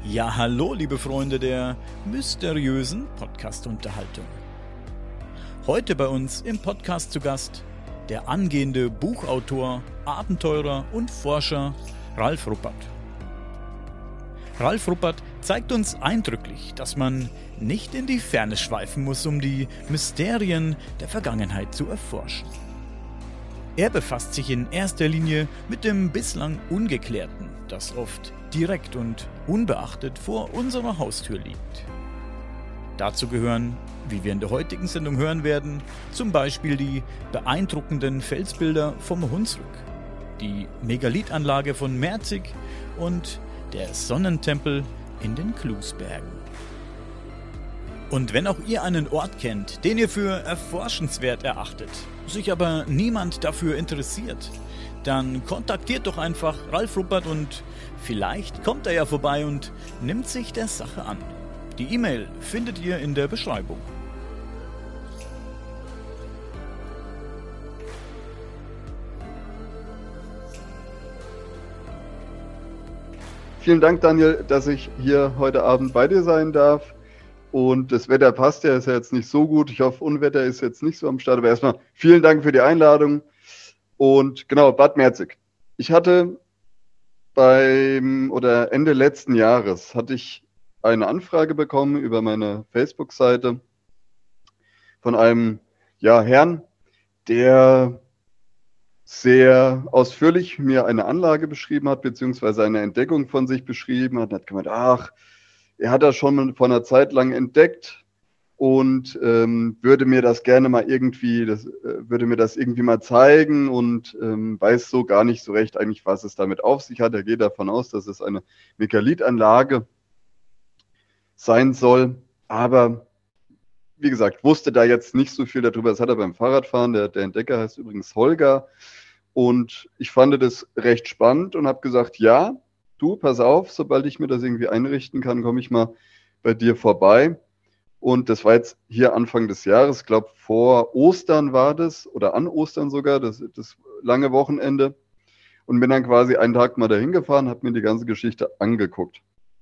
Ja, hallo, liebe Freunde der mysteriösen Podcast-Unterhaltung. Heute bei uns im Podcast zu Gast der angehende Buchautor, Abenteurer und Forscher Ralf Ruppert. Ralf Ruppert zeigt uns eindrücklich, dass man nicht in die Ferne schweifen muss, um die Mysterien der Vergangenheit zu erforschen. Er befasst sich in erster Linie mit dem bislang Ungeklärten, das oft direkt und unbeachtet vor unserer Haustür liegt. Dazu gehören, wie wir in der heutigen Sendung hören werden, zum Beispiel die beeindruckenden Felsbilder vom Hunsrück, die Megalithanlage von Merzig und der Sonnentempel in den Klusbergen. Und wenn auch ihr einen Ort kennt, den ihr für erforschenswert erachtet, sich aber niemand dafür interessiert, dann kontaktiert doch einfach Ralf Ruppert und vielleicht kommt er ja vorbei und nimmt sich der Sache an. Die E-Mail findet ihr in der Beschreibung. Vielen Dank, Daniel, dass ich hier heute Abend bei dir sein darf. Und das Wetter passt ja, ist ja jetzt nicht so gut. Ich hoffe, Unwetter ist jetzt nicht so am Start. Aber erstmal vielen Dank für die Einladung. Und genau, Bad Merzig. Ich hatte Ende letzten Jahres hatte ich eine Anfrage bekommen über meine Facebook-Seite von einem Herrn, der sehr ausführlich mir eine Anlage beschrieben hat, beziehungsweise eine Entdeckung von sich beschrieben hat. Er hat gemeint, er hat das schon vor einer Zeit lang entdeckt und würde mir das gerne mal würde mir das irgendwie mal zeigen und weiß so gar nicht so recht eigentlich, was es damit auf sich hat. Er geht davon aus, dass es eine Megalithanlage sein soll, aber wie gesagt, wusste da jetzt nicht so viel darüber. Das hat er beim Fahrradfahren. Der Entdecker heißt übrigens Holger und ich fand das recht spannend und habe gesagt, ja, du, pass auf, sobald ich mir das irgendwie einrichten kann, komme ich mal bei dir vorbei. Und das war jetzt hier Anfang des Jahres, ich glaube vor Ostern war das, oder an Ostern sogar, das lange Wochenende. Und bin dann quasi einen Tag mal dahin gefahren, habe mir die ganze Geschichte angeguckt.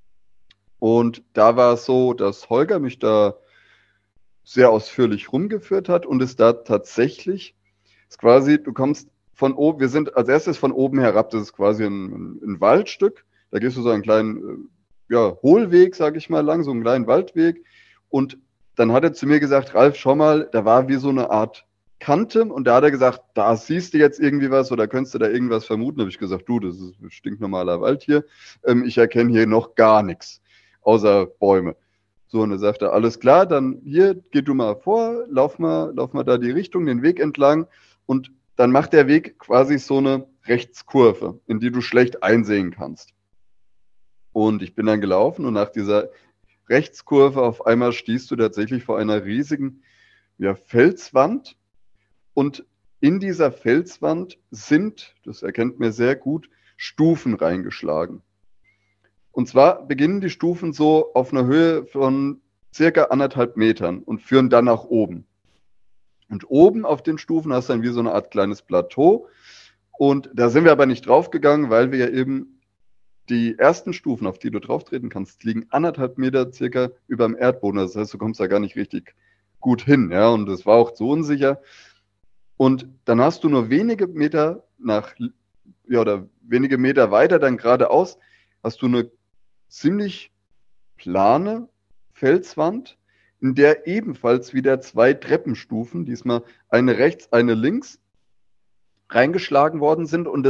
Und da war es so, dass Holger mich da sehr ausführlich rumgeführt hat und es da tatsächlich, ist quasi, du kommst von oben, wir sind als erstes von oben herab, das ist quasi ein Waldstück, da gehst du so einen kleinen Hohlweg, sage ich mal, lang, so einen kleinen Waldweg und dann hat er zu mir gesagt, Ralf, schau mal, da war wie so eine Art Kante und da hat er gesagt, da siehst du jetzt irgendwie was oder könntest du da irgendwas vermuten, da habe ich gesagt, du, das ist ein stinknormaler Wald hier, ich erkenne hier noch gar nichts, außer Bäume. So, und er sagte, alles klar, dann hier, geh du mal vor, lauf mal da die Richtung, den Weg entlang und dann macht der Weg quasi so eine Rechtskurve, in die du schlecht einsehen kannst. Und ich bin dann gelaufen und nach dieser Rechtskurve auf einmal stehst du tatsächlich vor einer riesigen Felswand und in dieser Felswand sind, das erkennt man sehr gut, Stufen reingeschlagen. Und zwar beginnen die Stufen so auf einer Höhe von circa 1,5 Metern und führen dann nach oben. Und oben auf den Stufen hast du dann wie so eine Art kleines Plateau. Und da sind wir aber nicht draufgegangen, weil wir ja eben die ersten Stufen, auf die du drauftreten kannst, liegen 1,5 Meter circa über dem Erdboden. Das heißt, du kommst da gar nicht richtig gut hin. Ja? Und das war auch zu unsicher. Und dann hast du nur wenige Meter wenige Meter weiter dann geradeaus, hast du eine ziemlich plane Felswand, in der ebenfalls wieder 2 Treppenstufen, diesmal eine rechts, eine links, reingeschlagen worden sind und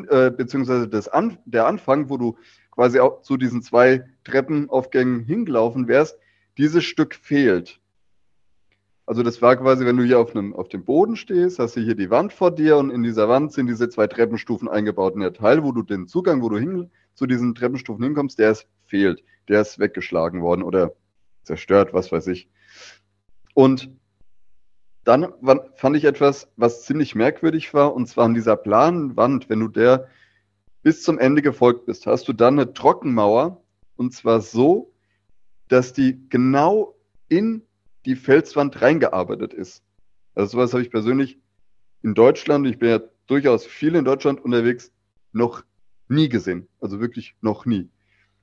der Anfang, wo du quasi auch zu diesen 2 Treppenaufgängen hingelaufen wärst, dieses Stück fehlt. Also das war quasi, wenn du hier auf dem Boden stehst, hast du hier die Wand vor dir und in dieser Wand sind diese 2 Treppenstufen eingebaut. Und der Teil, wo du den Zugang, zu diesen Treppenstufen hinkommst, fehlt. Der ist weggeschlagen worden oder zerstört, was weiß ich. Und dann fand ich etwas, was ziemlich merkwürdig war, und zwar an dieser planen Wand, wenn du der bis zum Ende gefolgt bist, hast du dann eine Trockenmauer, und zwar so, dass die genau in die Felswand reingearbeitet ist. Also sowas habe ich persönlich in Deutschland, ich bin ja durchaus viel in Deutschland unterwegs, noch nie gesehen. Also wirklich noch nie.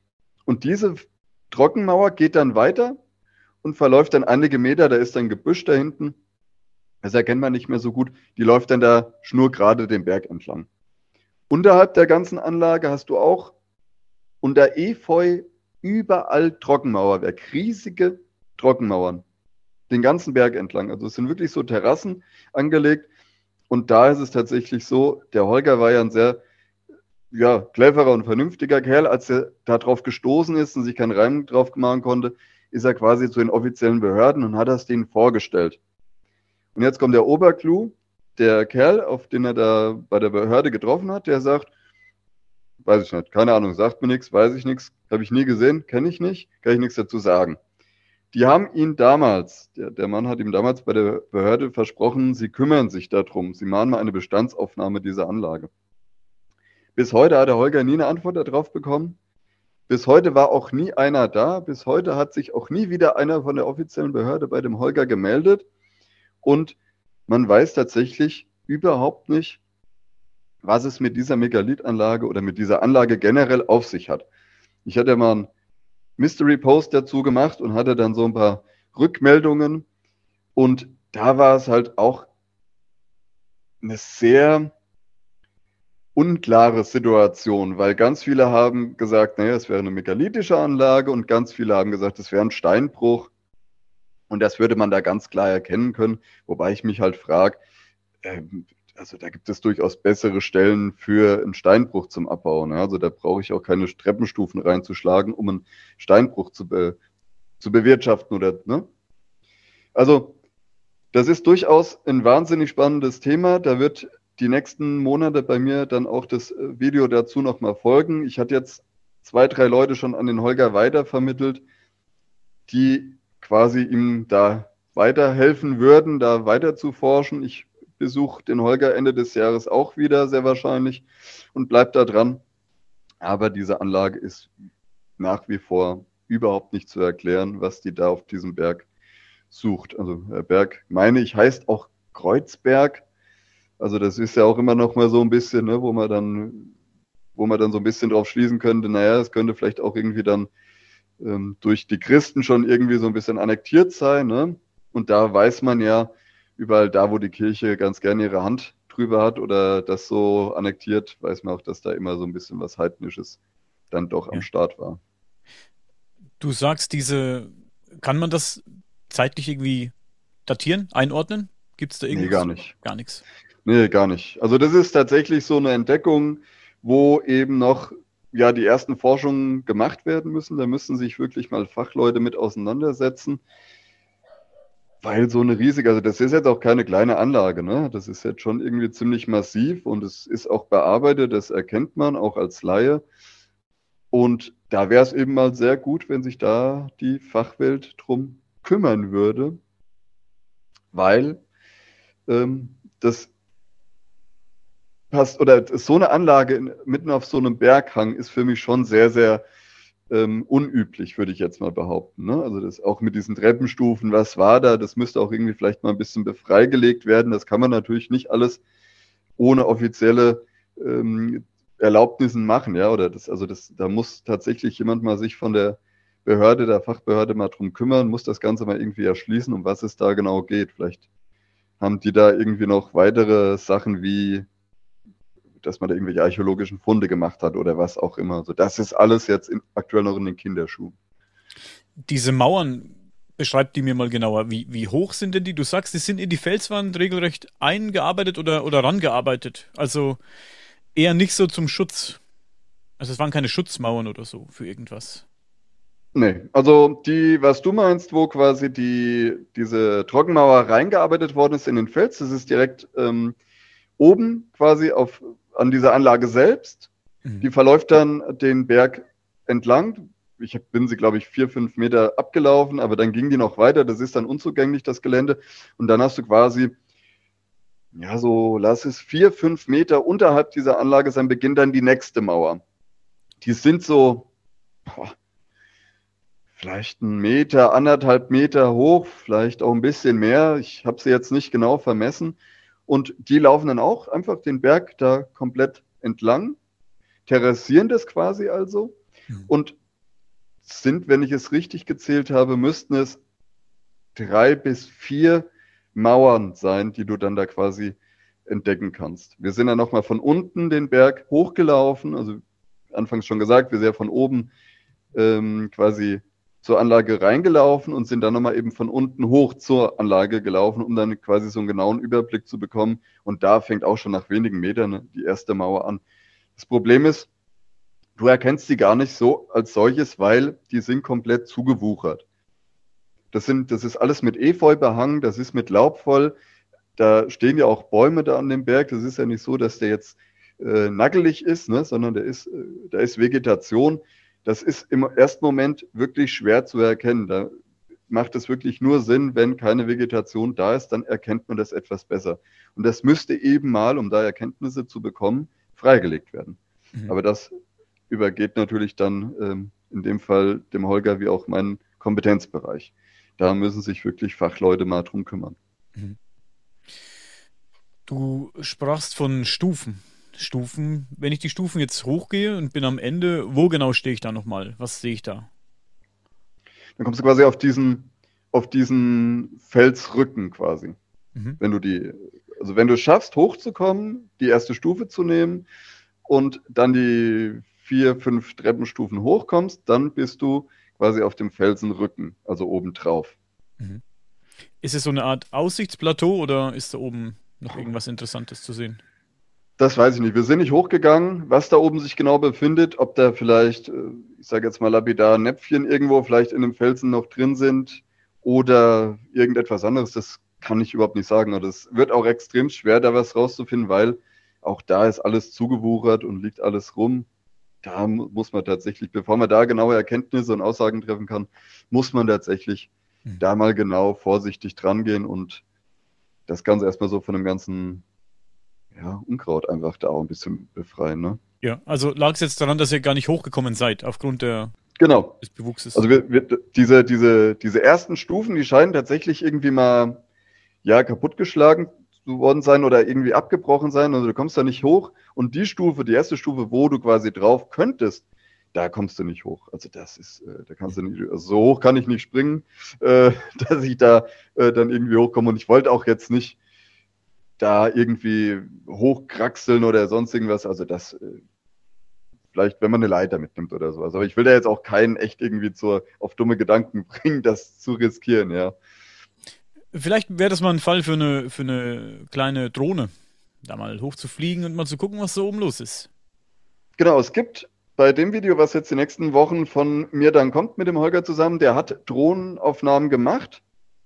Und diese Trockenmauer geht dann weiter und verläuft dann einige Meter, da ist dann Gebüsch da hinten. Das erkennt man nicht mehr so gut. Die läuft dann da schnurgerade den Berg entlang. Unterhalb der ganzen Anlage hast du auch unter Efeu überall Trockenmauerwerk, riesige Trockenmauern, den ganzen Berg entlang. Also es sind wirklich so Terrassen angelegt. Und da ist es tatsächlich so, der Holger war ja ein sehr cleverer und vernünftiger Kerl. Als er da drauf gestoßen ist und sich keinen Reim drauf machen konnte, ist er quasi zu den offiziellen Behörden und hat das denen vorgestellt. Und jetzt kommt der Oberclou, der Kerl, auf den er da bei der Behörde getroffen hat, der sagt, weiß ich nicht, keine Ahnung, sagt mir nichts, weiß ich nichts, habe ich nie gesehen, kenne ich nicht, kann ich nichts dazu sagen. Die haben ihn damals, der Mann hat ihm damals bei der Behörde versprochen, sie kümmern sich darum, sie machen mal eine Bestandsaufnahme dieser Anlage. Bis heute hat der Holger nie eine Antwort darauf bekommen. Bis heute war auch nie einer da. Bis heute hat sich auch nie wieder einer von der offiziellen Behörde bei dem Holger gemeldet. Und man weiß tatsächlich überhaupt nicht, was es mit dieser Megalithanlage oder mit dieser Anlage generell auf sich hat. Ich hatte mal einen Mystery-Post dazu gemacht und hatte dann so ein paar Rückmeldungen. Und da war es halt auch eine sehr unklare Situation, weil ganz viele haben gesagt, naja, es wäre eine megalithische Anlage und ganz viele haben gesagt, es wäre ein Steinbruch. Und das würde man da ganz klar erkennen können, wobei ich mich halt frage, also da gibt es durchaus bessere Stellen für einen Steinbruch zum Abbauen. Ja? Also da brauche ich auch keine Treppenstufen reinzuschlagen, um einen Steinbruch zu bewirtschaften oder, ne? Also das ist durchaus ein wahnsinnig spannendes Thema. Da wird die nächsten Monate bei mir dann auch das Video dazu nochmal folgen. Ich hatte jetzt 2, 3 Leute schon an den Holger weitervermittelt, die quasi ihm da weiterhelfen würden, da weiter zu forschen. Ich besuche den Holger Ende des Jahres auch wieder, sehr wahrscheinlich, und bleibe da dran. Aber diese Anlage ist nach wie vor überhaupt nicht zu erklären, was die da auf diesem Berg sucht. Also der Berg, meine ich, heißt auch Kreuzberg. Also das ist ja auch immer noch mal so ein bisschen, ne, wo man dann so ein bisschen drauf schließen könnte, naja, es könnte vielleicht auch irgendwie dann durch die Christen schon irgendwie so ein bisschen annektiert sein, ne? Und da weiß man ja, überall da, wo die Kirche ganz gerne ihre Hand drüber hat oder das so annektiert, weiß man auch, dass da immer so ein bisschen was Heidnisches dann doch am Start war. Du sagst, kann man das zeitlich irgendwie datieren, einordnen? Gibt es da irgendwas? Nee, gar nicht. Gar nichts. Nee, gar nicht. Also das ist tatsächlich so eine Entdeckung, wo eben noch die ersten Forschungen gemacht werden müssen. Da müssen sich wirklich mal Fachleute mit auseinandersetzen, weil so eine riesige, also das ist jetzt auch keine kleine Anlage, ne? Das ist jetzt schon irgendwie ziemlich massiv und es ist auch bearbeitet, das erkennt man auch als Laie. Und da wäre es eben mal sehr gut, wenn sich da die Fachwelt drum kümmern würde, weil das passt, oder so eine Anlage mitten auf so einem Berghang ist für mich schon sehr, sehr unüblich, würde ich jetzt mal behaupten. Ne? Also das auch mit diesen Treppenstufen, was war da? Das müsste auch irgendwie vielleicht mal ein bisschen befreigelegt werden. Das kann man natürlich nicht alles ohne offizielle Erlaubnissen machen, ja, oder da muss tatsächlich jemand mal sich von der Behörde, der Fachbehörde mal drum kümmern, muss das Ganze mal irgendwie erschließen, um was es da genau geht. Vielleicht haben die da irgendwie noch weitere Sachen wie, dass man da irgendwelche archäologischen Funde gemacht hat oder was auch immer. Also das ist alles jetzt aktuell noch in den Kinderschuhen. Diese Mauern, beschreib die mir mal genauer. Wie hoch sind denn die? Du sagst, die sind in die Felswand regelrecht eingearbeitet oder rangearbeitet. Also eher nicht so zum Schutz. Also es waren keine Schutzmauern oder so für irgendwas. Nee, also was du meinst, wo quasi diese Trockenmauer reingearbeitet worden ist in den Fels, das ist direkt oben quasi an dieser Anlage selbst. Mhm. Die verläuft dann den Berg entlang. Ich bin sie, glaube ich, 4, 5 Meter abgelaufen, aber dann ging die noch weiter. Das ist dann unzugänglich, das Gelände. Und dann hast du quasi, lass es 4, 5 Meter unterhalb dieser Anlage sein, beginnt dann die nächste Mauer. Die sind so, vielleicht 1 Meter, 1,5 Meter hoch, vielleicht auch ein bisschen mehr. Ich habe sie jetzt nicht genau vermessen. Und die laufen dann auch einfach den Berg da komplett entlang, terrassieren das quasi also. Mhm. Und sind, wenn ich es richtig gezählt habe, müssten es 3 bis 4 Mauern sein, die du dann da quasi entdecken kannst. Wir sind dann nochmal von unten den Berg hochgelaufen, also anfangs schon gesagt, wir sind ja von oben quasi zur Anlage reingelaufen und sind dann nochmal eben von unten hoch zur Anlage gelaufen, um dann quasi so einen genauen Überblick zu bekommen. Und da fängt auch schon nach wenigen Metern die erste Mauer an. Das Problem ist, du erkennst sie gar nicht so als solches, weil die sind komplett zugewuchert. Das ist alles mit Efeu behangen, das ist mit Laub voll. Da stehen ja auch Bäume da an dem Berg. Das ist ja nicht so, dass der jetzt nackelig ist, ne? Sondern da ist Vegetation. Das ist im ersten Moment wirklich schwer zu erkennen. Da macht es wirklich nur Sinn, wenn keine Vegetation da ist, dann erkennt man das etwas besser. Und das müsste eben mal, um da Erkenntnisse zu bekommen, freigelegt werden. Mhm. Aber das übergeht natürlich dann in dem Fall dem Holger wie auch meinen Kompetenzbereich. Da müssen sich wirklich Fachleute mal drum kümmern. Mhm. Du sprachst von Stufen. Wenn ich die Stufen jetzt hochgehe und bin am Ende, wo genau stehe ich da nochmal? Was sehe ich da? Dann kommst du quasi auf diesen Felsrücken quasi. Mhm. Wenn du es schaffst, hochzukommen, die erste Stufe zu nehmen und dann die 4, 5 Treppenstufen hochkommst, dann bist du quasi auf dem Felsenrücken, also oben drauf. Mhm. Ist es so eine Art Aussichtsplateau oder ist da oben noch irgendwas Interessantes zu sehen? Das weiß ich nicht. Wir sind nicht hochgegangen, was da oben sich genau befindet, ob da vielleicht, ich sage jetzt mal lapidar, Näpfchen irgendwo vielleicht in dem Felsen noch drin sind oder irgendetwas anderes, das kann ich überhaupt nicht sagen. Und es wird auch extrem schwer, da was rauszufinden, weil auch da ist alles zugewuchert und liegt alles rum. Da muss man tatsächlich, bevor man da genaue Erkenntnisse und Aussagen treffen kann, muss man tatsächlich da mal genau vorsichtig dran gehen und das Ganze erstmal so von dem ganzen Unkraut einfach da auch ein bisschen befreien, ne? Ja, also lag es jetzt daran, dass ihr gar nicht hochgekommen seid, aufgrund des Bewuchses? Also diese ersten Stufen, die scheinen tatsächlich irgendwie mal kaputtgeschlagen worden sein oder irgendwie abgebrochen sein. Also du kommst da nicht hoch und die erste Stufe, wo du quasi drauf könntest, da kommst du nicht hoch. Also da kannst du nicht, also so hoch kann ich nicht springen, dass ich da dann irgendwie hochkomme. Und ich wollte auch jetzt nicht da irgendwie hochkraxeln oder sonst irgendwas. Also das, vielleicht, wenn man eine Leiter mitnimmt oder sowas. Aber ich will da jetzt auch keinen echt irgendwie auf dumme Gedanken bringen, das zu riskieren, ja. Vielleicht wäre das mal ein Fall für eine kleine Drohne, da mal hochzufliegen und mal zu gucken, was so oben los ist. Genau, es gibt bei dem Video, was jetzt die nächsten Wochen von mir dann kommt mit dem Holger zusammen, der hat Drohnenaufnahmen gemacht,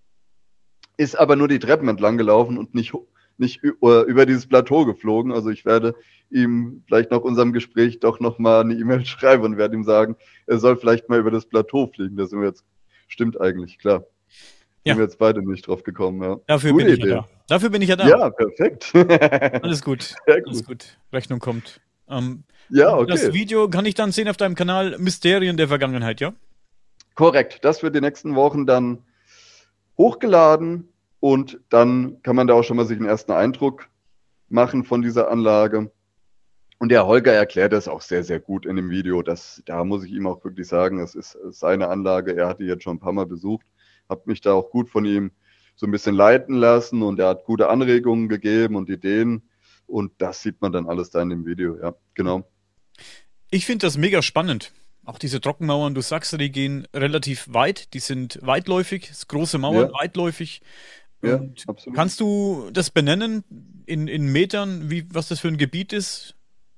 ist aber nur die Treppen entlang gelaufen und nicht über dieses Plateau geflogen. Also ich werde ihm vielleicht nach unserem Gespräch doch nochmal eine E-Mail schreiben und werde ihm sagen, er soll vielleicht mal über das Plateau fliegen. Da sind wir jetzt, stimmt eigentlich, klar. Sind wir jetzt beide nicht drauf gekommen, ja. Dafür bin ich ja da. Dafür bin ich ja da. Ja, perfekt. Alles gut. Alles gut. Rechnung kommt. Okay. Das Video kann ich dann sehen auf deinem Kanal Mysterien der Vergangenheit, ja? Korrekt. Das wird die nächsten Wochen dann hochgeladen und dann kann man da auch schon mal sich einen ersten Eindruck machen von dieser Anlage. Und der Holger erklärt das auch sehr, sehr gut in dem Video. Da muss ich ihm auch wirklich sagen, es ist seine Anlage. Er hat die jetzt schon ein paar Mal besucht, habe mich da auch gut von ihm so ein bisschen leiten lassen und er hat gute Anregungen gegeben und Ideen. Und das sieht man dann alles da in dem Video, ja, genau. Ich finde das mega spannend. Auch diese Trockenmauern, du sagst, die gehen relativ weit, die sind weitläufig, große Mauern, weitläufig. Ja, und absolut. Kannst du das benennen in Metern, was das für ein Gebiet ist?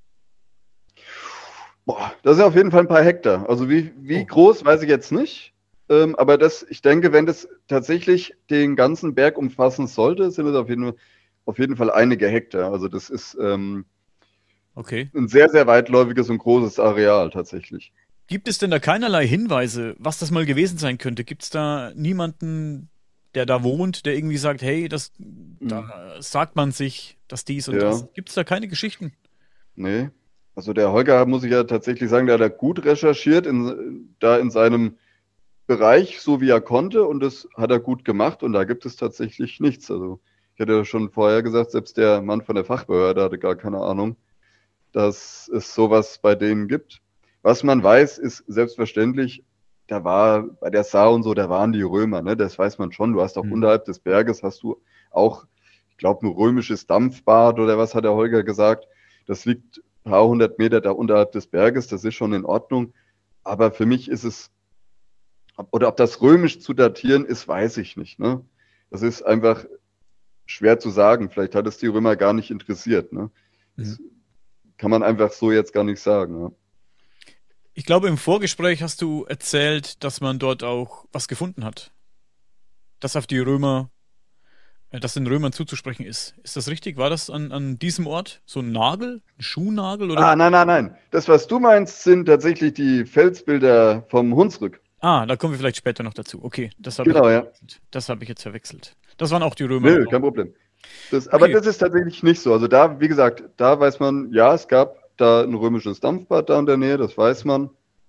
Boah, das sind auf jeden Fall ein paar Hektar. Also wie groß, weiß ich jetzt nicht. Aber ich denke, wenn das tatsächlich den ganzen Berg umfassen sollte, sind es auf jeden Fall einige Hektar. Also das ist ein sehr, sehr weitläufiges und großes Areal tatsächlich. Gibt es denn da keinerlei Hinweise, was das mal gewesen sein könnte? Gibt es da niemanden, der da wohnt, der irgendwie sagt, hey, da sagt man sich, dass dies und das. Gibt es da keine Geschichten? Nee. Also der Holger, muss ich ja tatsächlich sagen, der hat da gut recherchiert in seinem Bereich, so wie er konnte, und das hat er gut gemacht und da gibt es tatsächlich nichts. Also ich hatte ja schon vorher gesagt, selbst der Mann von der Fachbehörde hatte gar keine Ahnung, dass es sowas bei denen gibt. Was man weiß, ist selbstverständlich, da war bei der Saar und so, da waren die Römer, ne? Das weiß man schon. Du hast auch unterhalb des Berges hast du auch, ich glaube, ein römisches Dampfbad oder was hat der Holger gesagt. Das liegt ein paar hundert Meter da unterhalb des Berges, das ist schon in Ordnung. Aber für mich ist es, oder ob das römisch zu datieren ist, weiß ich nicht, ne? Das ist einfach schwer zu sagen. Vielleicht hat es die Römer gar nicht interessiert, ne? Das kann man einfach so jetzt gar nicht sagen, ne? Ich glaube, im Vorgespräch hast du erzählt, dass man dort auch was gefunden hat. Das auf die Römer, das den Römern zuzusprechen ist. Ist das richtig? War das an diesem Ort so ein Nagel? Ein Schuhnagel? Oder? Ah, nein, nein, nein. Das, was du meinst, sind tatsächlich die Felsbilder vom Hunsrück. Ah, da kommen wir vielleicht später noch dazu. Okay, das habe Genau, ich ja. verwechselt. Das habe ich jetzt verwechselt. Das waren auch die Römer. Nö, Genau. kein Problem. Aber Okay. das ist tatsächlich nicht so. Also da, wie gesagt, da weiß man, ja, es gab da ein römisches Dampfbad da in der Nähe, das weiß man.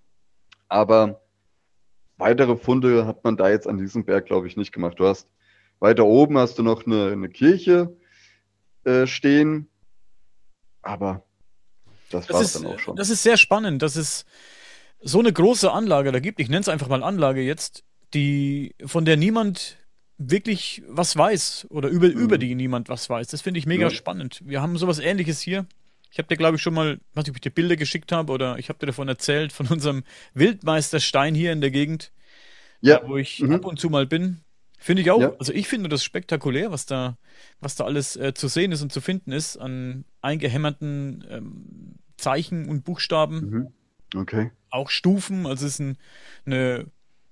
Aber weitere Funde hat man da jetzt an diesem Berg, glaube ich, nicht gemacht. Du hast weiter oben hast du noch eine Kirche stehen, aber das war es dann auch schon. Das ist sehr spannend, dass es so eine große Anlage da gibt. Ich nenne es einfach mal Anlage jetzt, von der niemand wirklich was weiß oder über die niemand was weiß. Das finde ich mega Ja. spannend. Wir haben sowas Ähnliches hier. Ich habe dir, glaube ich, schon mal, weiß nicht, ob ich dir Bilder geschickt habe oder ich habe dir davon erzählt, von unserem Wildmeisterstein hier in der Gegend, Ja. wo ich Mhm. ab und zu mal bin. Finde ich auch. Ja. Also ich finde das spektakulär, was da alles zu sehen ist und zu finden ist an eingehämmerten Zeichen und Buchstaben, Mhm. Okay. auch Stufen. Also es ist eine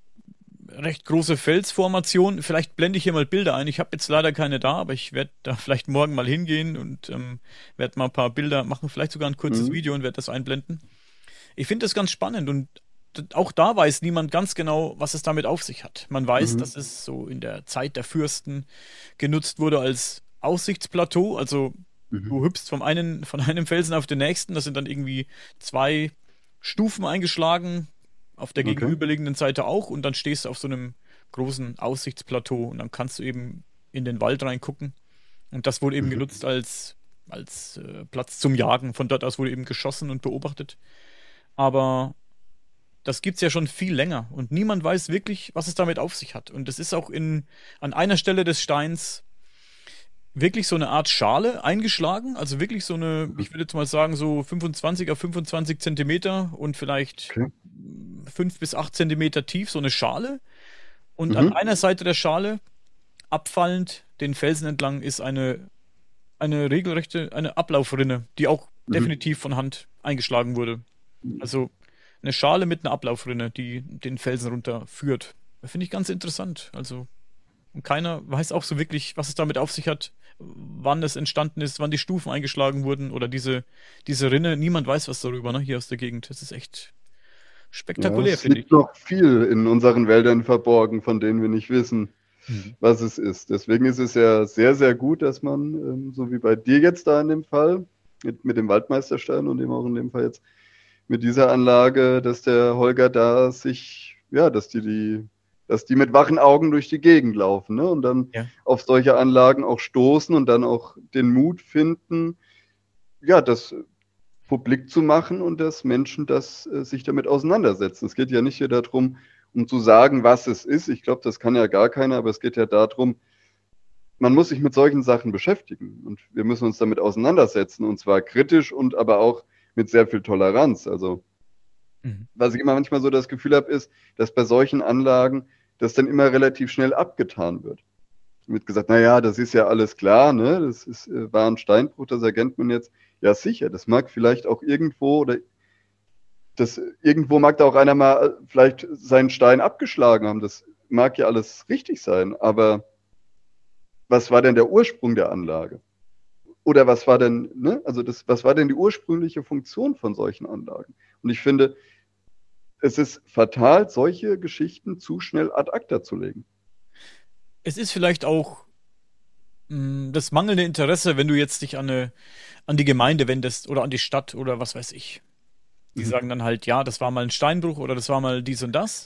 recht große Felsformation. Vielleicht blende ich hier mal Bilder ein. Ich habe jetzt leider keine da, aber ich werde da vielleicht morgen mal hingehen und werde mal ein paar Bilder machen, vielleicht sogar ein kurzes Mhm. Video und werde das einblenden. Ich finde das ganz spannend und auch da weiß niemand ganz genau, was es damit auf sich hat. Man weiß, Mhm. dass es so in der Zeit der Fürsten genutzt wurde als Aussichtsplateau. Also Mhm. du hüpfst von einem Felsen auf den nächsten. Das sind dann irgendwie 2 Stufen eingeschlagen, auf der Okay. gegenüberliegenden Seite auch. Und dann stehst du auf so einem großen Aussichtsplateau und dann kannst du eben in den Wald reingucken. Und das wurde eben Mhm. genutzt als Platz zum Jagen. Von dort aus wurde eben geschossen und beobachtet. Aber das gibt's ja schon viel länger und niemand weiß wirklich, was es damit auf sich hat. Und es ist auch an einer Stelle des Steins wirklich so eine Art Schale eingeschlagen, also wirklich so eine, Mhm. ich würde jetzt mal sagen, so 25 auf 25 Zentimeter und vielleicht Okay. 5 bis 8 Zentimeter tief, so eine Schale. Und an Mhm. einer Seite der Schale, abfallend den Felsen entlang, ist eine regelrechte, eine Ablaufrinne, die auch Mhm. definitiv von Hand eingeschlagen wurde. Also eine Schale mit einer Ablaufrinne, die den Felsen runterführt. Das finde ich ganz interessant. Also, und keiner weiß auch so wirklich, was es damit auf sich hat, wann es entstanden ist, wann die Stufen eingeschlagen wurden oder diese Rinne. Niemand weiß was darüber, ne, hier aus der Gegend. Das ist echt Ja, spektakulär, es finde liegt ich. noch viel in unseren Wäldern verborgen, von denen wir nicht wissen, Mhm. was es ist. Deswegen ist es ja sehr, sehr gut, dass man, so wie bei dir jetzt da in dem Fall, mit dem Waldmeisterstein und eben auch in dem Fall jetzt mit dieser Anlage, dass der Holger da sich, ja, dass die mit wachen Augen durch die Gegend laufen, ne? Und dann Ja. auf solche Anlagen auch stoßen und dann auch den Mut finden, ja, das publik zu machen und dass Menschen sich damit auseinandersetzen. Es geht ja nicht hier darum, um zu sagen, was es ist. Ich glaube, das kann ja gar keiner, aber es geht ja darum, man muss sich mit solchen Sachen beschäftigen und wir müssen uns damit auseinandersetzen und zwar kritisch und aber auch mit sehr viel Toleranz. Also Mhm. was ich immer manchmal so das Gefühl habe, ist, dass bei solchen Anlagen das dann immer relativ schnell abgetan wird. Wird gesagt, naja, das ist ja alles klar, ne? War ein Steinbruch, das erkennt man jetzt. Ja, sicher, das mag vielleicht auch irgendwo oder irgendwo mag da auch einer mal vielleicht seinen Stein abgeschlagen haben. Das mag ja alles richtig sein, aber was war denn der Ursprung der Anlage? Oder was war denn, ne? Also was war denn die ursprüngliche Funktion von solchen Anlagen? Und ich finde, es ist fatal, solche Geschichten zu schnell ad acta zu legen. Es ist vielleicht auch das mangelnde Interesse, wenn du jetzt dich an die Gemeinde wendest oder an die Stadt oder was weiß ich. Die Mhm. sagen dann halt, ja, das war mal ein Steinbruch oder das war mal dies und das.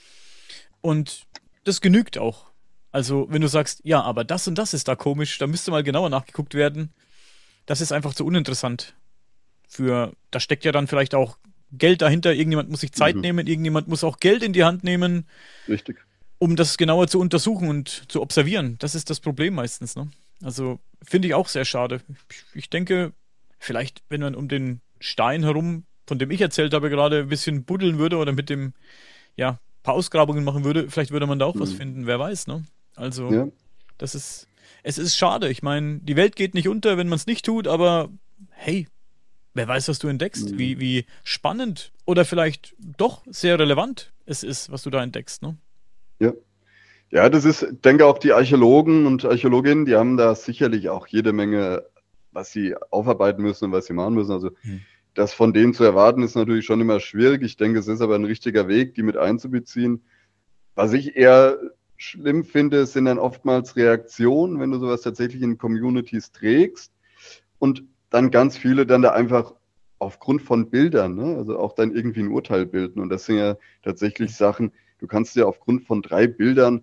Und das genügt auch. Also, wenn du sagst, ja, aber das und das ist da komisch, da müsste mal genauer nachgeguckt werden. Das ist einfach zu uninteressant. Da steckt ja dann vielleicht auch Geld dahinter, irgendjemand muss sich Zeit nehmen, irgendjemand muss auch Geld in die Hand nehmen, Richtig. um das genauer zu untersuchen und zu observieren. Das ist das Problem meistens, ne? Also finde ich auch sehr schade. Ich denke, vielleicht, wenn man um den Stein herum, von dem ich erzählt habe, gerade ein bisschen buddeln würde oder mit dem, ja, ein paar Ausgrabungen machen würde, vielleicht würde man da auch was finden, wer weiß, ne? Also, Ja. das ist, es ist schade. Ich meine, die Welt geht nicht unter, wenn man es nicht tut, aber hey, wer weiß, was du entdeckst, wie spannend oder vielleicht doch sehr relevant es ist, was du da entdeckst, ne? Ja. Ja, das ist, ich denke auch die Archäologen und Archäologinnen, die haben da sicherlich auch jede Menge, was sie aufarbeiten müssen und was sie machen müssen. Also das von denen zu erwarten, ist natürlich schon immer schwierig. Ich denke, es ist aber ein richtiger Weg, die mit einzubeziehen. Was ich eher schlimm finde, sind dann oftmals Reaktionen, wenn du sowas tatsächlich in Communities trägst und dann ganz viele dann da einfach aufgrund von Bildern, ne, also auch dann irgendwie ein Urteil bilden. Und das sind ja tatsächlich Sachen, du kannst ja aufgrund von 3 Bildern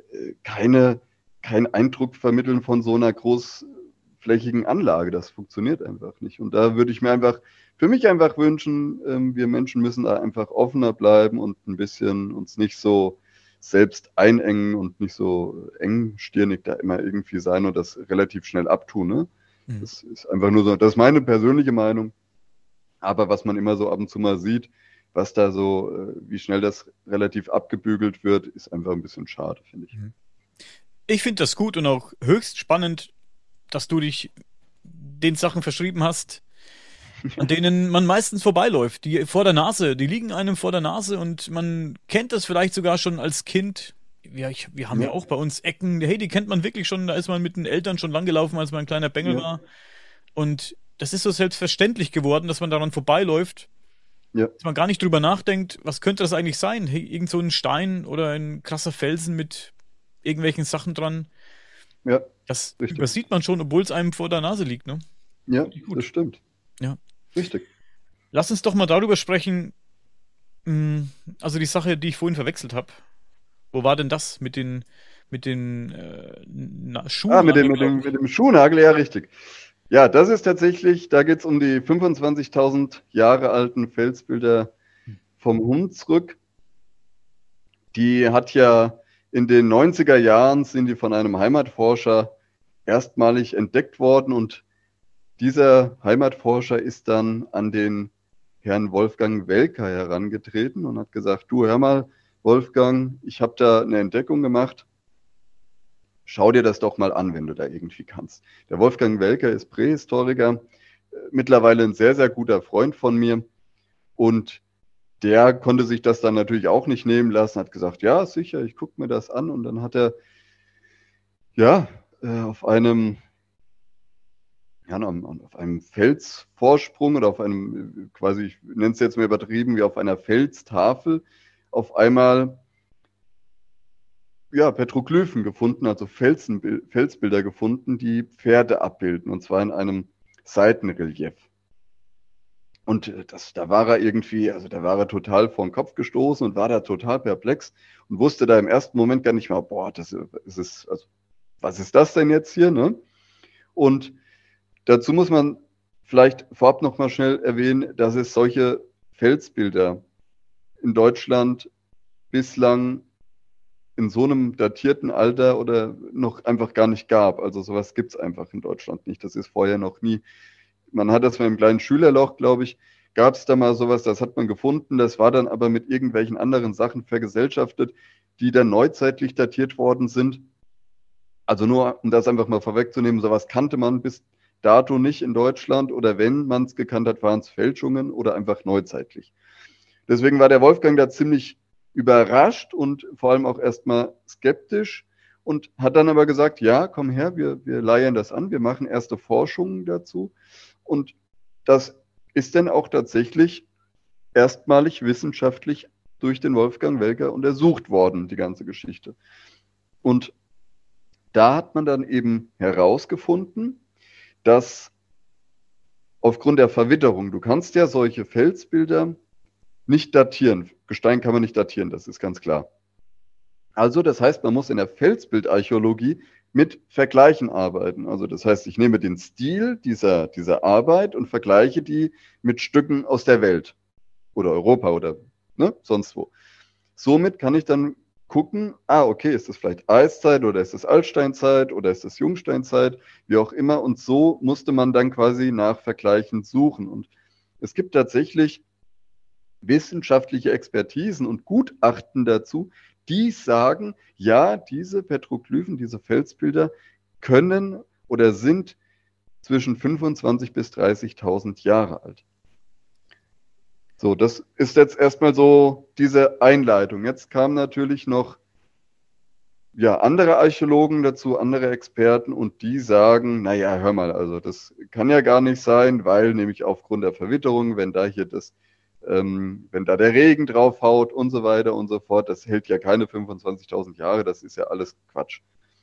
keinen Eindruck vermitteln von so einer großflächigen Anlage. Das funktioniert einfach nicht. Und da würde ich mir einfach, für mich einfach wünschen, wir Menschen müssen da einfach offener bleiben und ein bisschen uns nicht so selbst einengen und nicht so engstirnig da immer irgendwie sein und das relativ schnell abtun. Ne? Das ist einfach nur so, das ist meine persönliche Meinung. Aber was man immer so ab und zu mal sieht, was da so, wie schnell das relativ abgebügelt wird, ist einfach ein bisschen schade, finde ich. Ich finde das gut und auch höchst spannend, dass du dich den Sachen verschrieben hast, an denen man meistens vorbeiläuft, die vor der Nase, die liegen einem vor der Nase und man kennt das vielleicht sogar schon als Kind. Wir haben ja auch bei uns Ecken, hey, die kennt man wirklich schon, da ist man mit den Eltern schon langgelaufen, als man ein kleiner Bengel war. Und das ist so selbstverständlich geworden, dass man daran vorbeiläuft, dass man gar nicht drüber nachdenkt, was könnte das eigentlich sein? Hey, irgend so ein Stein oder ein krasser Felsen mit irgendwelchen Sachen dran. Ja, das richtig. übersieht man schon, obwohl es einem vor der Nase liegt, ne? Ja, das stimmt. Ja. Richtig. Lass uns doch mal darüber sprechen, also die Sache, die ich vorhin verwechselt habe. Wo war denn das mit den Schuhen? Mit dem Schuhnagel, ja, richtig. Ja, das ist tatsächlich, da geht es um die 25.000 Jahre alten Felsbilder vom Hunsrück. Die hat ja in den 90er Jahren sind die von einem Heimatforscher erstmalig entdeckt worden und dieser Heimatforscher ist dann an den Herrn Wolfgang Welker herangetreten und hat gesagt, du hör mal, Wolfgang, ich habe da eine Entdeckung gemacht. Schau dir das doch mal an, wenn du da irgendwie kannst. Der Wolfgang Welker ist Prähistoriker, mittlerweile ein sehr, sehr guter Freund von mir. Und der konnte sich das dann natürlich auch nicht nehmen lassen, hat gesagt, ja, sicher, ich gucke mir das an. Und dann hat er, auf einem Felsvorsprung oder auf einem, quasi, ich nenne es jetzt mal übertrieben, wie auf einer Felstafel, auf einmal Petroglyphen gefunden, also Felsbilder gefunden, die Pferde abbilden, und zwar in einem Seitenrelief. Und da war er irgendwie, also da war er total vor den Kopf gestoßen und war da total perplex und wusste da im ersten Moment gar nicht mehr, was ist das denn jetzt hier, ne? Und dazu muss man vielleicht vorab noch mal schnell erwähnen, dass es solche Felsbilder in Deutschland bislang in so einem datierten Alter oder noch einfach gar nicht gab. Also sowas gibt es einfach in Deutschland nicht. Das ist vorher noch nie. Man hat das mit einem kleinen Schülerloch, glaube ich, gab es da mal sowas, das hat man gefunden. Das war dann aber mit irgendwelchen anderen Sachen vergesellschaftet, die dann neuzeitlich datiert worden sind. Also nur, um das einfach mal vorwegzunehmen, sowas kannte man bis dato nicht in Deutschland, oder wenn man es gekannt hat, waren es Fälschungen oder einfach neuzeitlich. Deswegen war der Wolfgang da ziemlich überrascht und vor allem auch erstmal skeptisch und hat dann aber gesagt, ja, komm her, wir leihen das an, wir machen erste Forschungen dazu. Und das ist dann auch tatsächlich erstmalig wissenschaftlich durch den Wolfgang Welker untersucht worden, die ganze Geschichte. Und da hat man dann eben herausgefunden, dass aufgrund der Verwitterung, du kannst ja solche Felsbilder nicht datieren. Gestein kann man nicht datieren, das ist ganz klar. Also das heißt, man muss in der Felsbildarchäologie mit Vergleichen arbeiten. Also das heißt, ich nehme den Stil dieser Arbeit und vergleiche die mit Stücken aus der Welt. oder Europa oder ne, sonst wo. Somit kann ich dann gucken, okay, ist das vielleicht Eiszeit oder ist das Altsteinzeit oder ist das Jungsteinzeit, wie auch immer. Und so musste man dann quasi nach Vergleichen suchen. Und es gibt tatsächlich wissenschaftliche Expertisen und Gutachten dazu, die sagen, ja, diese Petroglyphen, diese Felsbilder können oder sind zwischen 25.000 bis 30.000 Jahre alt. So, das ist jetzt erstmal so diese Einleitung. Jetzt kamen natürlich noch andere Archäologen dazu, andere Experten, und die sagen, naja, hör mal, also das kann ja gar nicht sein, weil nämlich aufgrund der Verwitterung, wenn da der Regen draufhaut und so weiter und so fort, das hält ja keine 25.000 Jahre, das ist ja alles Quatsch.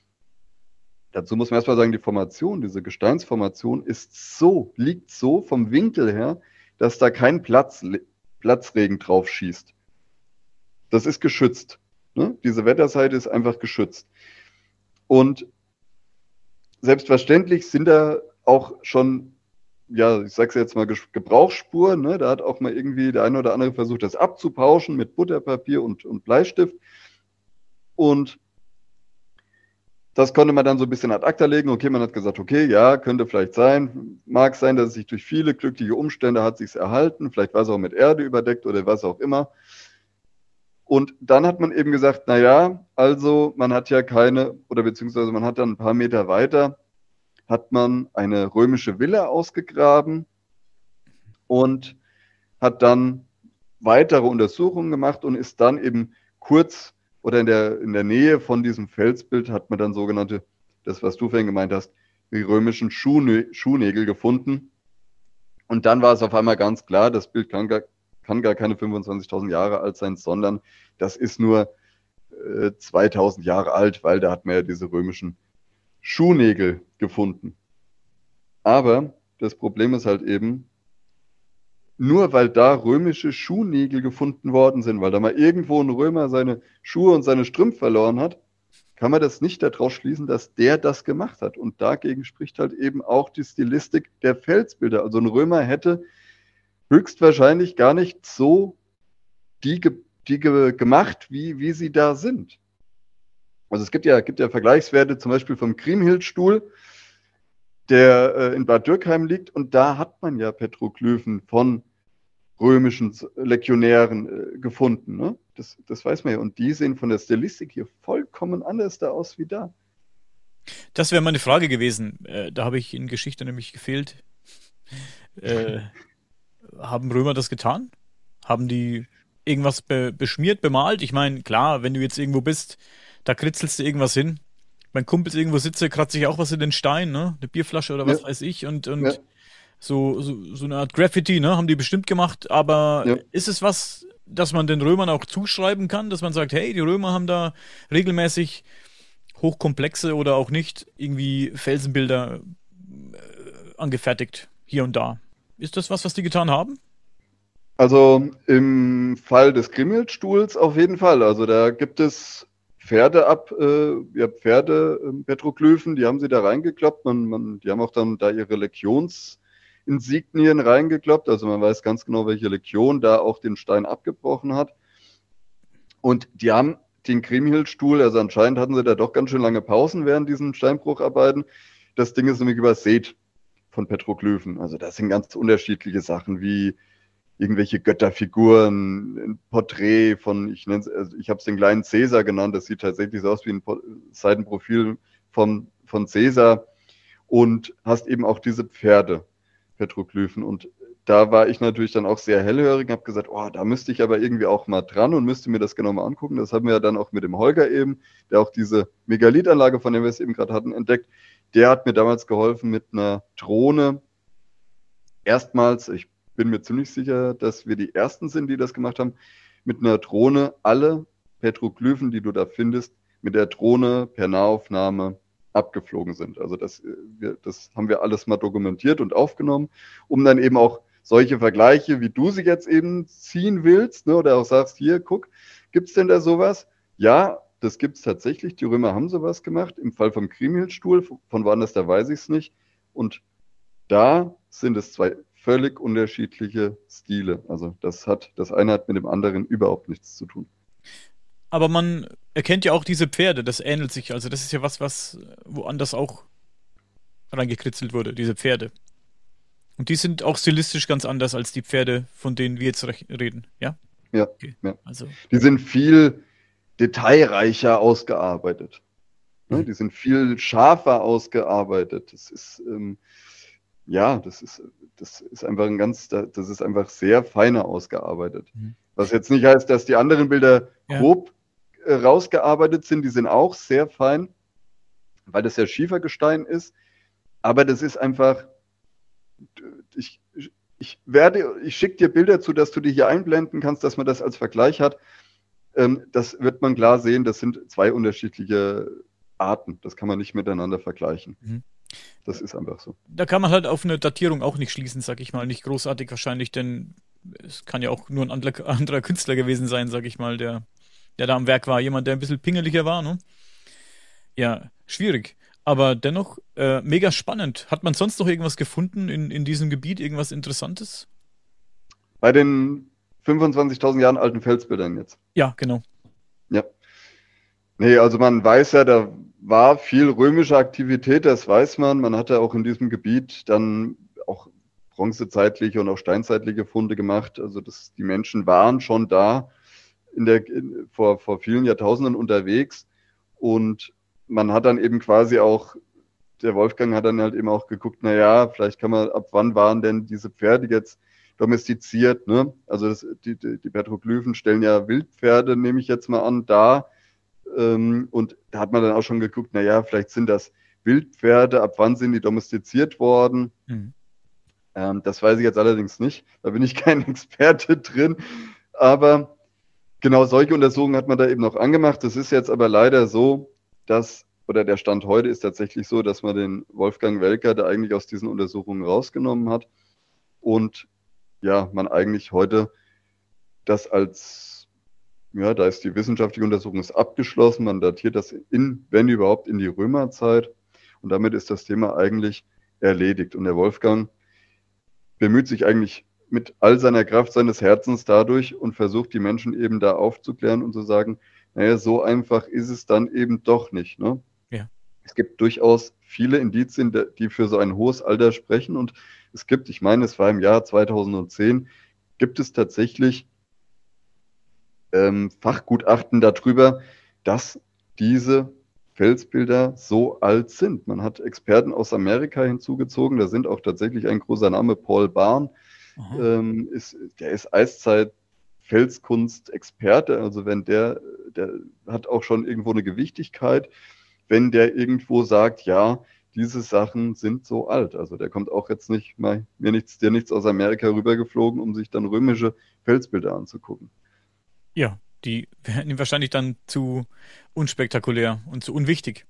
Dazu muss man erstmal sagen, die Formation, diese Gesteinsformation liegt so vom Winkel her, dass da kein Platzregen drauf schießt. Das ist geschützt. Ne? Diese Wetterseite ist einfach geschützt. Und selbstverständlich sind da auch schon, ja, ich sag's jetzt mal, Gebrauchsspuren. Ne? Da hat auch mal irgendwie der eine oder andere versucht, das abzupauschen mit Butterpapier und Bleistift. Und das konnte man dann so ein bisschen ad acta legen. Okay, man hat gesagt, okay, ja, könnte vielleicht sein. Mag sein, dass es sich durch viele glückliche Umstände hat sich's erhalten. Vielleicht war es auch mit Erde überdeckt oder was auch immer. Und dann hat man eben gesagt, naja, also man hat ja beziehungsweise man hat dann ein paar Meter weiter, hat man eine römische Villa ausgegraben und hat dann weitere Untersuchungen gemacht und ist dann eben kurz oder in der Nähe von diesem Felsbild hat man dann sogenannte, das was du vorhin gemeint hast, die römischen Schuhnägel gefunden. Und dann war es auf einmal ganz klar, das Bild kann gar keine 25.000 Jahre alt sein, sondern das ist nur 2.000 Jahre alt, weil da hat man ja diese römischen Schuhnägel gefunden. Aber das Problem ist halt eben, nur weil da römische Schuhnägel gefunden worden sind, weil da mal irgendwo ein Römer seine Schuhe und seine Strümpfe verloren hat, kann man das nicht daraus schließen, dass der das gemacht hat. Und dagegen spricht halt eben auch die Stilistik der Felsbilder. Also ein Römer hätte höchstwahrscheinlich gar nicht so die gemacht, wie sie da sind. Also es gibt ja Vergleichswerte, zum Beispiel vom Kriemhildstuhl, der in Bad Dürkheim liegt, und da hat man ja Petroglyphen von römischen Legionären gefunden. Ne? Das weiß man ja. Und die sehen von der Stilistik hier vollkommen anders da aus wie da. Das wäre meine Frage gewesen. Da habe ich in Geschichte nämlich gefehlt. Haben Römer das getan? Haben die irgendwas beschmiert, bemalt? Ich meine, klar, wenn du jetzt irgendwo bist, da kritzelst du irgendwas hin. Mein Kumpel irgendwo sitze, kratze ich auch was in den Stein, ne? Eine Bierflasche oder was weiß ich. Und Ja. so eine Art Graffiti, ne? Haben die bestimmt gemacht. Aber Ja. ist es was, das man den Römern auch zuschreiben kann, dass man sagt, hey, die Römer haben da regelmäßig hochkomplexe oder auch nicht irgendwie Felsenbilder angefertigt, hier und da. Ist das was die getan haben? Also im Fall des Kriemhildstuhls auf jeden Fall. Also da gibt es Petroglyphen, die haben sie da reingekloppt. Die haben auch dann da ihre Legionsinsignien reingekloppt. Also man weiß ganz genau, welche Legion da auch den Stein abgebrochen hat. Und die haben den Kriemhildstuhl, also anscheinend hatten sie da doch ganz schön lange Pausen während diesen Steinbrucharbeiten. Das Ding ist nämlich übersät von Petroglyphen. Also das sind ganz unterschiedliche Sachen wie irgendwelche Götterfiguren, ein Porträt von, ich habe es den kleinen Cäsar genannt, das sieht tatsächlich so aus wie ein Seitenprofil von Cäsar, und hast eben auch diese Petroglyphen. Und da war ich natürlich dann auch sehr hellhörig und habe gesagt, da müsste ich aber irgendwie auch mal dran und müsste mir das genau mal angucken. Das haben wir ja dann auch mit dem Holger eben, der auch diese Megalithanlage, von der wir es eben gerade hatten, entdeckt. Der hat mir damals geholfen mit einer Drohne. Erstmals, ich bin mir ziemlich sicher, dass wir die Ersten sind, die das gemacht haben, mit einer Drohne alle Petroglyphen, die du da findest, mit der Drohne per Nahaufnahme abgeflogen sind. Also das haben wir alles mal dokumentiert und aufgenommen, um dann eben auch solche Vergleiche, wie du sie jetzt eben ziehen willst, ne, oder auch sagst, hier, guck, gibt's denn da sowas? Ja, das gibt's tatsächlich. Die Römer haben sowas gemacht. Im Fall vom Kriemhildstuhl, von woanders, da weiß ich es nicht. Und da sind es zwei völlig unterschiedliche Stile. Also das eine hat mit dem anderen überhaupt nichts zu tun. Aber man erkennt ja auch diese Pferde, das ähnelt sich. Also das ist ja was woanders auch reingekritzelt wurde, diese Pferde. Und die sind auch stilistisch ganz anders als die Pferde, von denen wir jetzt reden, ja? Ja, Okay. ja. Also, Die sind viel detailreicher ausgearbeitet. Ne? Mhm. Die sind viel scharfer ausgearbeitet. Das ist, das ist einfach das ist einfach sehr feiner ausgearbeitet. Mhm. Was jetzt nicht heißt, dass die anderen Bilder Ja. grob rausgearbeitet sind. Die sind auch sehr fein, weil das ja Schiefergestein ist. Aber das ist einfach, ich schicke dir Bilder zu, dass du die hier einblenden kannst, dass man das als Vergleich hat. Das wird man klar sehen, das sind zwei unterschiedliche Arten. Das kann man nicht miteinander vergleichen. Mhm. Das ist einfach so. Da kann man halt auf eine Datierung auch nicht schließen, sag ich mal. Nicht großartig wahrscheinlich, denn es kann ja auch nur ein anderer Künstler gewesen sein, sag ich mal, der da am Werk war. Jemand, der ein bisschen pingeliger war, ne? Ja, schwierig. Aber dennoch mega spannend. Hat man sonst noch irgendwas gefunden in diesem Gebiet? Irgendwas Interessantes? Bei den 25.000 Jahren alten Felsbildern jetzt. Ja, genau. Ja. Nee, also man weiß ja, da war viel römische Aktivität, das weiß man. Man hatte auch in diesem Gebiet dann auch bronzezeitliche und auch steinzeitliche Funde gemacht. Also die Menschen waren schon da vor vielen Jahrtausenden unterwegs. Und man hat dann eben quasi auch, der Wolfgang hat dann halt eben auch geguckt, naja, vielleicht kann man, ab wann waren denn diese Pferde jetzt domestiziert, ne? Also die Petroglyphen stellen ja Wildpferde, nehme ich jetzt mal an, dar. Und da hat man dann auch schon geguckt, naja, vielleicht sind das Wildpferde, ab wann sind die domestiziert worden? Mhm. Das weiß ich jetzt allerdings nicht, da bin ich kein Experte drin, aber genau solche Untersuchungen hat man da eben noch angemacht. Das ist jetzt aber leider so, oder der Stand heute ist tatsächlich so, dass man den Wolfgang Welker da eigentlich aus diesen Untersuchungen rausgenommen hat und ja, man eigentlich heute das da ist die wissenschaftliche Untersuchung abgeschlossen, man datiert das wenn überhaupt, in die Römerzeit und damit ist das Thema eigentlich erledigt. Und der Wolfgang bemüht sich eigentlich mit all seiner Kraft seines Herzens dadurch und versucht die Menschen eben da aufzuklären und zu sagen, naja, so einfach ist es dann eben doch nicht. Ne? Ja. Es gibt durchaus viele Indizien, die für so ein hohes Alter sprechen und es gibt, ich meine, es war im Jahr 2010, gibt es tatsächlich Fachgutachten darüber, dass diese Felsbilder so alt sind. Man hat Experten aus Amerika hinzugezogen, da sind auch tatsächlich ein großer Name, Paul Bahn, der ist Eiszeit-Felskunst-Experte, also wenn der hat auch schon irgendwo eine Gewichtigkeit, wenn der irgendwo sagt, ja, diese Sachen sind so alt. Also der kommt auch jetzt nicht mal dir nichts aus Amerika rübergeflogen, um sich dann römische Felsbilder anzugucken. Ja, die wären ihm wahrscheinlich dann zu unspektakulär und zu unwichtig.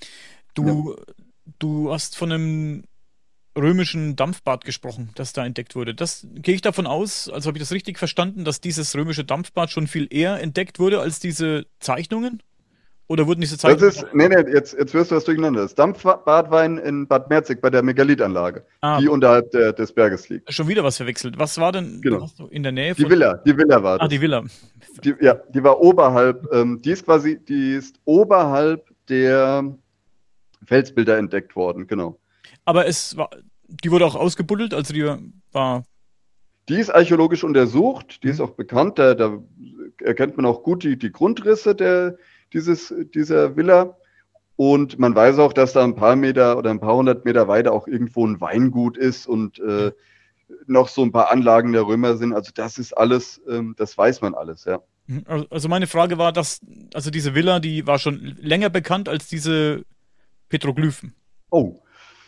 Du hast von einem römischen Dampfbad gesprochen, das da entdeckt wurde. Gehe ich davon aus, also habe ich das richtig verstanden, dass dieses römische Dampfbad schon viel eher entdeckt wurde als diese Zeichnungen? Oder wurden diese Zeichnungen... Jetzt wirst du was durcheinander. Das Dampfbad war in Bad Merzig bei der Megalithanlage, die unterhalb des Berges liegt. Schon wieder was verwechselt. Was war denn in der Nähe von... Die Villa war das. Die Villa. Die war oberhalb, die ist oberhalb der Felsbilder entdeckt worden, genau. Aber die wurde auch ausgebuddelt, also die war... Die ist archäologisch untersucht, die ist auch bekannt, da erkennt man auch gut die Grundrisse dieser Villa. Und man weiß auch, dass da ein paar Meter oder ein paar hundert Meter weiter auch irgendwo ein Weingut ist und noch so ein paar Anlagen der Römer sind. Also das ist alles, das weiß man alles, ja. Also meine Frage war, also diese Villa, die war schon länger bekannt als diese Petroglyphen. Oh,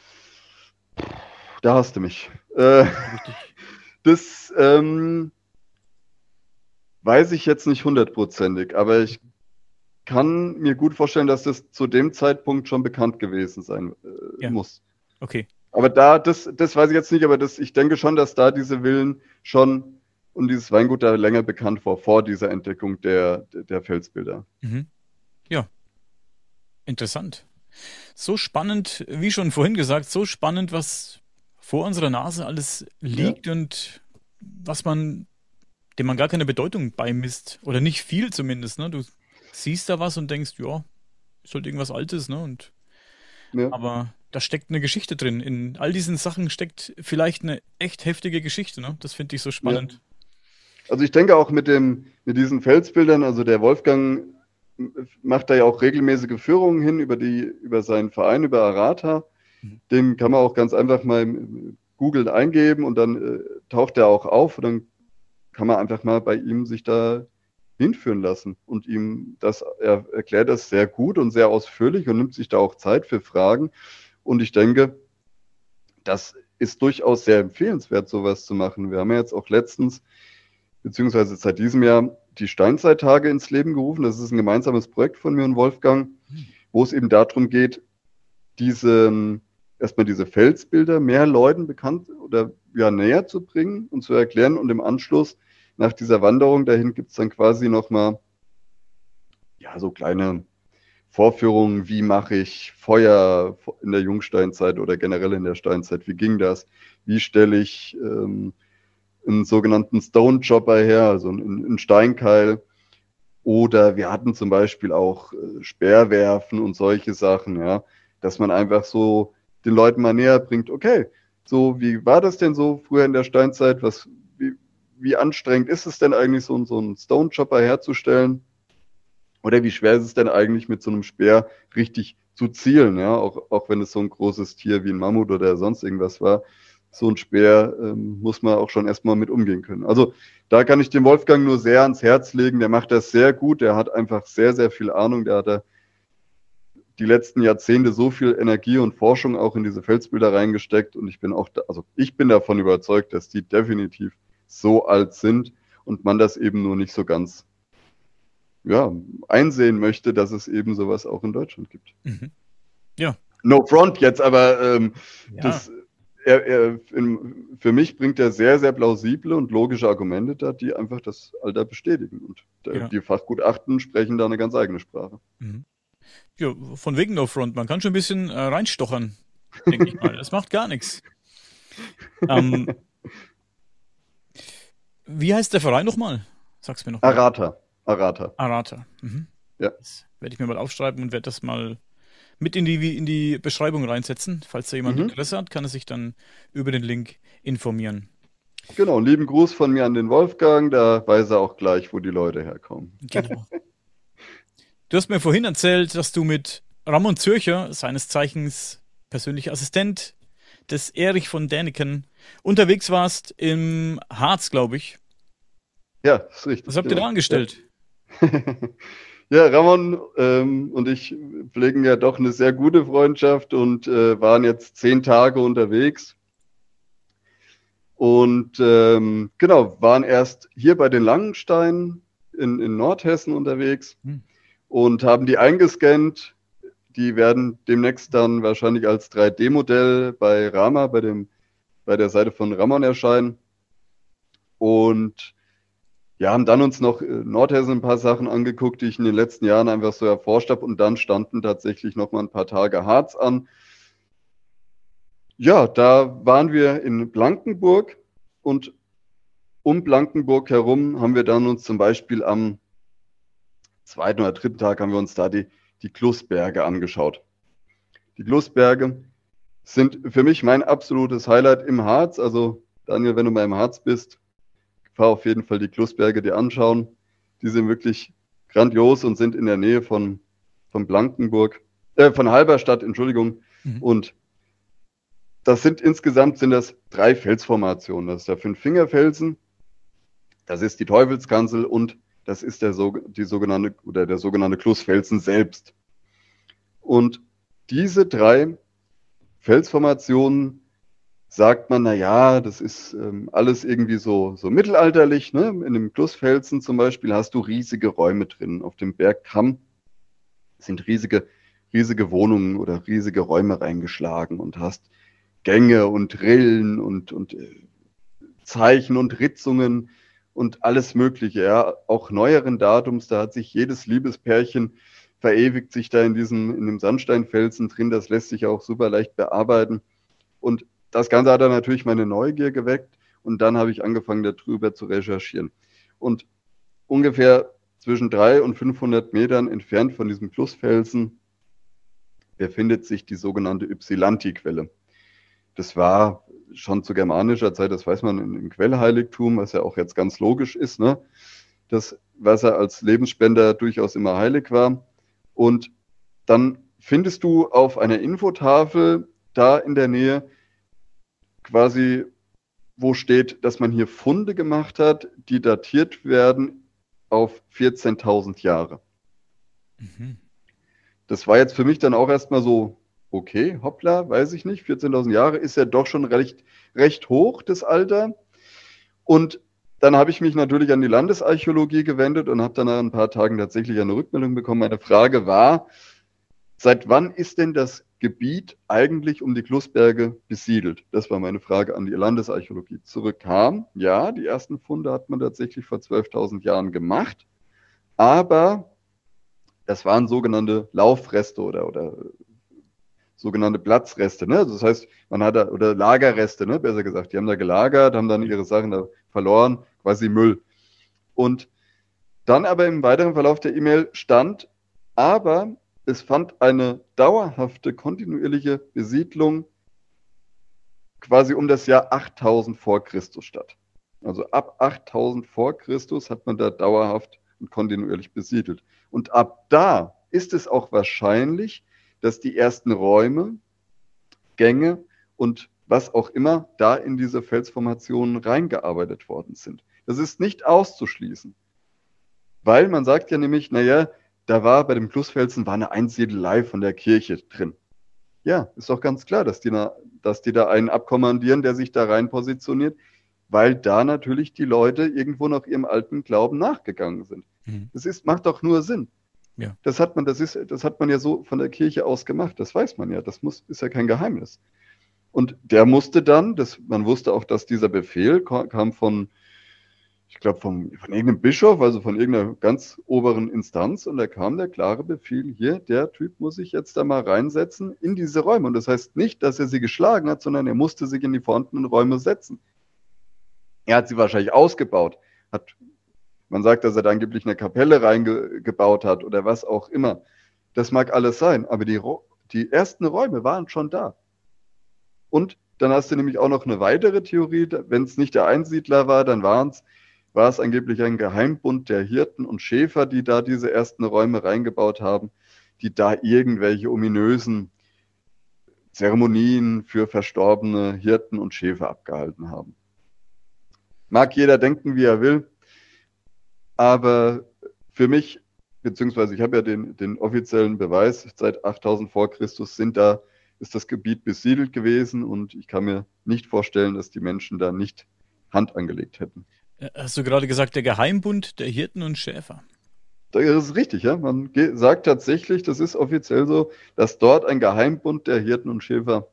da hast du mich. Das weiß ich jetzt nicht hundertprozentig, aber ich kann mir gut vorstellen, dass das zu dem Zeitpunkt schon bekannt gewesen sein muss. Okay. Aber das weiß ich jetzt nicht, aber ich denke schon, dass da diese Villen schon und dieses Weingut da länger bekannt war, vor dieser Entdeckung der Felsbilder. Mhm. Ja, interessant. So spannend, wie schon vorhin gesagt, so spannend, was vor unserer Nase alles Ja, liegt und was man, dem man gar keine Bedeutung beimisst. Oder nicht viel zumindest, ne? Du siehst da was und denkst, ja, ist halt irgendwas Altes, ne? ja. Aber da steckt eine Geschichte drin. In all diesen Sachen steckt vielleicht eine echt heftige Geschichte, ne? Das finde ich so Ja. spannend. Also ich denke auch mit diesen Felsbildern, also der Wolfgang macht da ja auch regelmäßige Führungen hin über seinen Verein, über Arata. Mhm. Den kann man auch ganz einfach mal im Google eingeben und dann taucht er auch auf und dann kann man einfach mal bei ihm sich da hinführen lassen und er erklärt das sehr gut und sehr ausführlich und nimmt sich da auch Zeit für Fragen. Und ich denke, das ist durchaus sehr empfehlenswert, sowas zu machen. Wir haben ja jetzt auch letztens, beziehungsweise seit diesem Jahr, die Steinzeittage ins Leben gerufen. Das ist ein gemeinsames Projekt von mir und Wolfgang, wo es eben darum geht, erstmal diese Felsbilder mehr Leuten bekannt oder ja, näher zu bringen und zu erklären. Und im Anschluss, nach dieser Wanderung dahin, gibt es dann quasi nochmal ja, so kleine Vorführungen, wie mache ich Feuer in der Jungsteinzeit oder generell in der Steinzeit, wie ging das? Wie stelle ich einen sogenannten Stone Chopper her, also einen Steinkeil? Oder wir hatten zum Beispiel auch Speerwerfen und solche Sachen, ja, dass man einfach so den Leuten mal näher bringt, okay, so wie war das denn so früher in der Steinzeit? Wie anstrengend ist es denn eigentlich, so einen Stone Chopper herzustellen? Oder wie schwer ist es denn eigentlich, mit so einem Speer richtig zu zielen, ja, auch wenn es so ein großes Tier wie ein Mammut oder sonst irgendwas war. So ein Speer muss man auch schon erstmal mit umgehen können. Also da kann ich dem Wolfgang nur sehr ans Herz legen. Der macht das sehr gut. Der hat einfach sehr, sehr viel Ahnung. Der hat da die letzten Jahrzehnte so viel Energie und Forschung auch in diese Felsbilder reingesteckt. Und ich bin davon überzeugt, dass die definitiv so alt sind und man das eben nur nicht so ganz ja, einsehen möchte, dass es eben sowas auch in Deutschland gibt. Mhm. Ja, No front jetzt, aber ja, das, für mich bringt er sehr, sehr plausible und logische Argumente da, die einfach das Alter bestätigen. Und ja. die Fachgutachten sprechen da eine ganz eigene Sprache. Mhm. Ja, von wegen No Front. Man kann schon ein bisschen reinstochern, denke ich mal. Das macht gar nichts. Ähm, wie heißt der Verein nochmal? Sag's mir nochmal. Arata. Arata. Arata. Mhm. Ja, Das werde ich mir mal aufschreiben und werde das mal mit in die Beschreibung reinsetzen. Falls da jemand mhm. Interesse hat, kann er sich dann über den Link informieren. Genau. Lieben Gruß von mir an den Wolfgang. Da weiß er auch gleich, wo die Leute herkommen. Genau. Du hast mir vorhin erzählt, dass du mit Ramon Zürcher, seines Zeichens persönlicher Assistent des Erich von Däniken, unterwegs warst im Harz, glaube ich. Ja, ist Was richtig, habt ihr da genau. Ja. angestellt? Ja, Ramon und ich pflegen ja doch eine sehr gute Freundschaft und waren jetzt 10 Tage unterwegs. Und genau, waren erst hier bei den Langensteinen in Nordhessen unterwegs Hm. und haben die eingescannt. Die werden demnächst dann wahrscheinlich als 3D-Modell bei Rama, bei der Seite von Ramon erscheinen. Und ja, haben dann uns noch in Nordhessen ein paar Sachen angeguckt, die ich in den letzten Jahren einfach so erforscht habe. Und dann standen tatsächlich noch mal ein paar Tage Harz an. Ja, da waren wir in Blankenburg und um Blankenburg herum haben wir dann uns zum Beispiel am zweiten oder dritten Tag haben wir uns da die Klusberge angeschaut. Die Klusberge sind für mich mein absolutes Highlight im Harz. Also Daniel, wenn du mal im Harz bist, fahr auf jeden Fall die Klusberge dir anschauen. Die sind wirklich grandios und sind in der Nähe von Blankenburg, von Halberstadt, Entschuldigung. Mhm. Und insgesamt sind das 3 Felsformationen. Das ist der Fünffingerfelsen, das ist die Teufelskanzel und das ist der sogenannte Klusfelsen selbst. Und diese 3 Felsformationen sagt man, naja, das ist alles irgendwie so mittelalterlich. Ne? In dem Klusfelsen zum Beispiel hast du riesige Räume drin. Auf dem Bergkamm sind riesige Wohnungen oder riesige Räume reingeschlagen und hast Gänge und Rillen und Zeichen und Ritzungen und alles Mögliche. Ja. Auch neueren Datums, da hat sich jedes Liebespärchen verewigt sich da in dem Sandsteinfelsen drin. Das lässt sich auch super leicht bearbeiten. Und das Ganze hat dann natürlich meine Neugier geweckt und dann habe ich angefangen, darüber zu recherchieren. Und ungefähr zwischen 300 und 500 Metern entfernt von diesem Flussfelsen befindet sich die sogenannte Ypsilanti-Quelle. Das war schon zu germanischer Zeit, das weiß man im Quellheiligtum, was ja auch jetzt ganz logisch ist, ne? Dass Wasser als Lebensspender durchaus immer heilig war. Und dann findest du auf einer Infotafel da in der Nähe quasi, wo steht, dass man hier Funde gemacht hat, die datiert werden auf 14.000 Jahre. Mhm. Das war jetzt für mich dann auch erstmal so, okay, hoppla, weiß ich nicht, 14.000 Jahre ist ja doch schon recht hoch, das Alter. Und dann habe ich mich natürlich an die Landesarchäologie gewendet und habe dann nach ein paar Tagen tatsächlich eine Rückmeldung bekommen. Meine Frage war, seit wann ist denn das Gebiet eigentlich um die Klussberge besiedelt? Das war meine Frage an die Landesarchäologie. Zurückkam, ja, die ersten Funde hat man tatsächlich vor 12.000 Jahren gemacht, aber das waren sogenannte Laufreste oder sogenannte Platzreste, ne? Das heißt, man hat da, oder Lagerreste, ne? Besser gesagt, die haben da gelagert, haben dann ihre Sachen da verloren, quasi Müll. Und dann aber im weiteren Verlauf der E-Mail stand, aber es fand eine dauerhafte, kontinuierliche Besiedlung quasi um das Jahr 8000 vor Christus statt. Also ab 8000 vor Christus hat man da dauerhaft und kontinuierlich besiedelt. Und ab da ist es auch wahrscheinlich, dass die ersten Räume, Gänge und was auch immer da in diese Felsformationen reingearbeitet worden sind. Das ist nicht auszuschließen, weil man sagt ja nämlich, naja, da war bei dem Flussfelsen war eine Einsiedelei von der Kirche drin. Ja, ist doch ganz klar, dass die da einen abkommandieren, der sich da rein positioniert, weil da natürlich die Leute irgendwo noch ihrem alten Glauben nachgegangen sind. Mhm. Macht doch nur Sinn. Ja. Das hat man ja so von der Kirche aus gemacht, das weiß man ja, ist ja kein Geheimnis. Und der musste dann, man wusste auch, dass dieser Befehl kam von, ich glaube, von irgendeinem Bischof, also von irgendeiner ganz oberen Instanz, und da kam der klare Befehl, hier, der Typ muss sich jetzt da mal reinsetzen in diese Räume. Und das heißt nicht, dass er sie geschlagen hat, sondern er musste sich in die vorhandenen Räume setzen. Er hat sie wahrscheinlich ausgebaut, man sagt, dass er da angeblich eine Kapelle reingebaut hat oder was auch immer. Das mag alles sein, aber die ersten Räume waren schon da. Und dann hast du nämlich auch noch eine weitere Theorie, wenn es nicht der Einsiedler war, dann war es angeblich ein Geheimbund der Hirten und Schäfer, die da diese ersten Räume reingebaut haben, die da irgendwelche ominösen Zeremonien für verstorbene Hirten und Schäfer abgehalten haben. Mag jeder denken, wie er will. Aber für mich, beziehungsweise ich habe ja den offiziellen Beweis, seit 8000 vor Christus ist das Gebiet besiedelt gewesen und ich kann mir nicht vorstellen, dass die Menschen da nicht Hand angelegt hätten. Hast du gerade gesagt, der Geheimbund der Hirten und Schäfer? Das ist richtig, ja. Man sagt tatsächlich, das ist offiziell so, dass dort ein Geheimbund der Hirten und Schäfer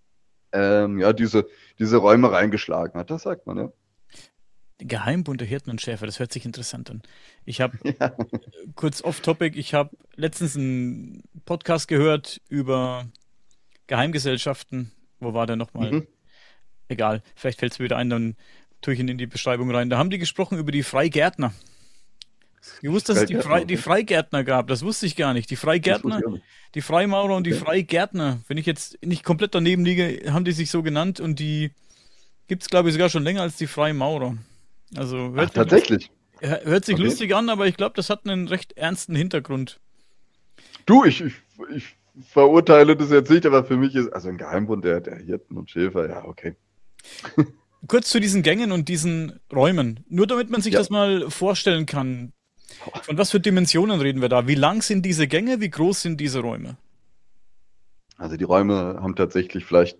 diese Räume reingeschlagen hat. Das sagt man, ja. Geheimbund der Hirten und Schäfer, das hört sich interessant an. Ich habe, kurz off-topic, ich habe letztens einen Podcast gehört über Geheimgesellschaften. Wo war der nochmal? Mhm. Egal, vielleicht fällt es mir wieder ein, dann tue ich ihn in die Beschreibung rein. Da haben die gesprochen über die Freigärtner. Ich wusste, dass es die Freigärtner gab, das wusste ich gar nicht. Die Freigärtner, die Freimaurer und die Freigärtner, wenn ich jetzt nicht komplett daneben liege, haben die sich so genannt und die gibt es, glaube ich, sogar schon länger als die Freimaurer. Also tatsächlich. Hört sich lustig an, aber ich glaube, das hat einen recht ernsten Hintergrund. Du, ich verurteile das jetzt nicht, aber für mich ist also ein Geheimbund der Hirten und Schäfer, ja, okay. Kurz zu diesen Gängen und diesen Räumen. Nur damit man sich das mal vorstellen kann. Von was für Dimensionen reden wir da? Wie lang sind diese Gänge? Wie groß sind diese Räume? Also die Räume haben tatsächlich vielleicht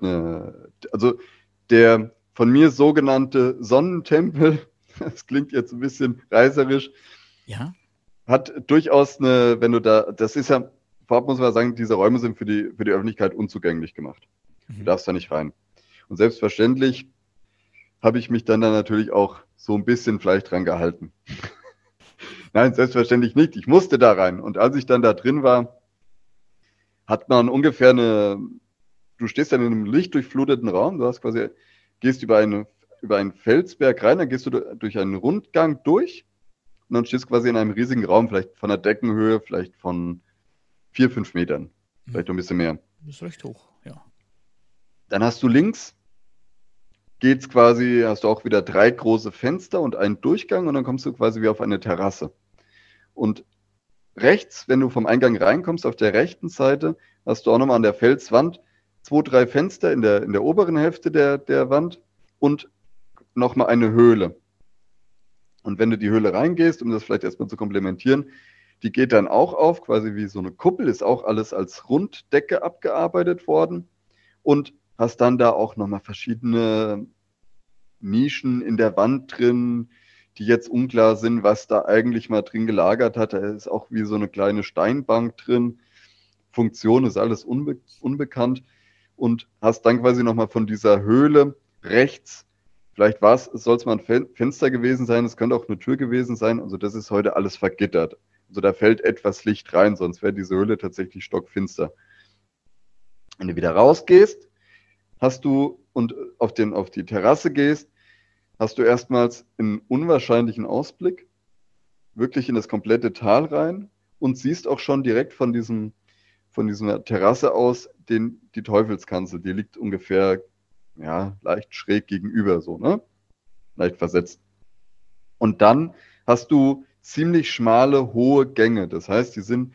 der von mir sogenannte Sonnentempel, das klingt jetzt ein bisschen reißerisch, ja, hat durchaus das ist ja, vorab muss man sagen, diese Räume sind für die Öffentlichkeit unzugänglich gemacht. Du darfst da nicht rein. Und selbstverständlich habe ich mich dann da natürlich auch so ein bisschen vielleicht dran gehalten. Nein, selbstverständlich nicht. Ich musste da rein. Und als ich dann da drin war, hat man ungefähr du stehst dann in einem lichtdurchfluteten Raum, gehst über einen Felsberg rein, dann gehst du durch einen Rundgang durch und dann stehst du quasi in einem riesigen Raum, vielleicht von der Deckenhöhe, vielleicht von 4, 5 Metern, vielleicht noch ein bisschen mehr. Das ist recht hoch, ja. Dann hast du links, hast du auch wieder 3 große Fenster und einen Durchgang und dann kommst du quasi wie auf eine Terrasse. Und rechts, wenn du vom Eingang reinkommst, auf der rechten Seite, hast du auch nochmal an der Felswand 2, 3 Fenster in der oberen Hälfte der Wand und nochmal eine Höhle. Und wenn du die Höhle reingehst, um das vielleicht erstmal zu komplementieren, die geht dann auch auf, quasi wie so eine Kuppel, ist auch alles als Runddecke abgearbeitet worden und hast dann da auch nochmal verschiedene Nischen in der Wand drin, die jetzt unklar sind, was da eigentlich mal drin gelagert hat. Da ist auch wie so eine kleine Steinbank drin. Funktion ist alles unbekannt. Und hast dann quasi nochmal von dieser Höhle rechts, vielleicht soll es mal ein Fenster gewesen sein, es könnte auch eine Tür gewesen sein. Also das ist heute alles vergittert. Also da fällt etwas Licht rein, sonst wäre diese Höhle tatsächlich stockfinster. Wenn du wieder rausgehst, und auf die Terrasse gehst, hast du erstmals einen unwahrscheinlichen Ausblick, wirklich in das komplette Tal rein und siehst auch schon direkt von dieser Terrasse aus die Teufelskanzel. Die liegt ungefähr, ja, leicht schräg gegenüber, so, ne? Leicht versetzt. Und dann hast du ziemlich schmale, hohe Gänge. Das heißt, die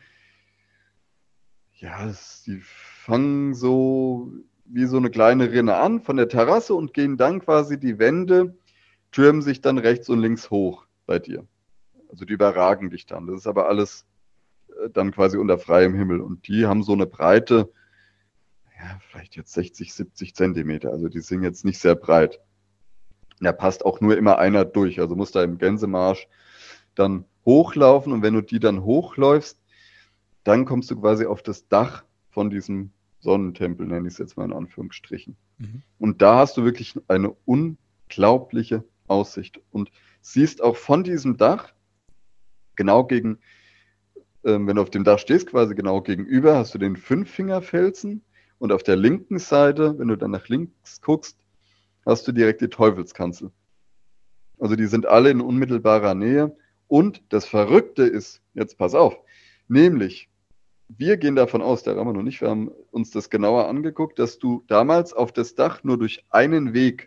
fangen so wie so eine kleine Rinne an von der Terrasse und gehen dann quasi die Wände, türmen sich dann rechts und links hoch bei dir. Also die überragen dich dann. Das ist aber alles dann quasi unter freiem Himmel. Und die haben so eine Breite, ja, vielleicht jetzt 60, 70 Zentimeter. Also die sind jetzt nicht sehr breit. Da passt auch nur immer einer durch. Also musst da im Gänsemarsch dann hochlaufen. Und wenn du die dann hochläufst, dann kommst du quasi auf das Dach von diesem Sonnentempel, nenne ich es jetzt mal in Anführungsstrichen. Mhm. Und da hast du wirklich eine unglaubliche Aussicht und siehst auch von diesem Dach genau wenn du auf dem Dach stehst, quasi genau gegenüber, hast du den Fünffingerfelsen und auf der linken Seite, wenn du dann nach links guckst, hast du direkt die Teufelskanzel. Also die sind alle in unmittelbarer Nähe und das Verrückte ist, jetzt pass auf, nämlich wir gehen davon aus, der Ramon und ich, wir haben uns das genauer angeguckt, dass du damals auf das Dach nur durch einen Weg,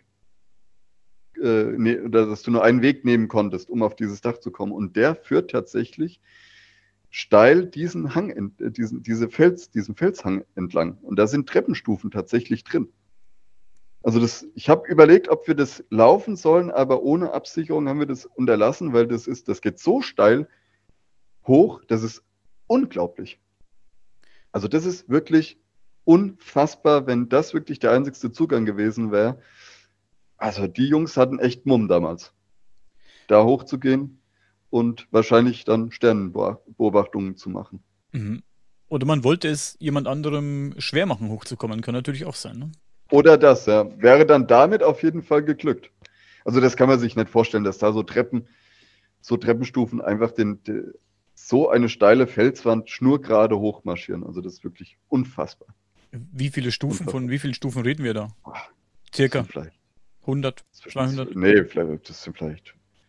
oder dass du nur einen Weg nehmen konntest, um auf dieses Dach zu kommen. Und der führt tatsächlich steil diesen Felshang entlang. Und da sind Treppenstufen tatsächlich drin. Also ich habe überlegt, ob wir das laufen sollen, aber ohne Absicherung haben wir das unterlassen, weil das geht so steil hoch, das ist unglaublich. Also das ist wirklich unfassbar, wenn das wirklich der einzigste Zugang gewesen wäre. Also die Jungs hatten echt Mumm damals, da hochzugehen und wahrscheinlich dann Sternenbeobachtungen zu machen. Mhm. Oder man wollte es jemand anderem schwer machen, hochzukommen. Kann natürlich auch sein, ne? Oder das, ja. Wäre dann damit auf jeden Fall geglückt. Also das kann man sich nicht vorstellen, dass da so Treppenstufen einfach so eine steile Felswand schnurgerade hochmarschieren. Also das ist wirklich unfassbar. Wie viele Stufen, von wie vielen Stufen reden wir da? Circa? Vielleicht 100, 200? Nee, das sind vielleicht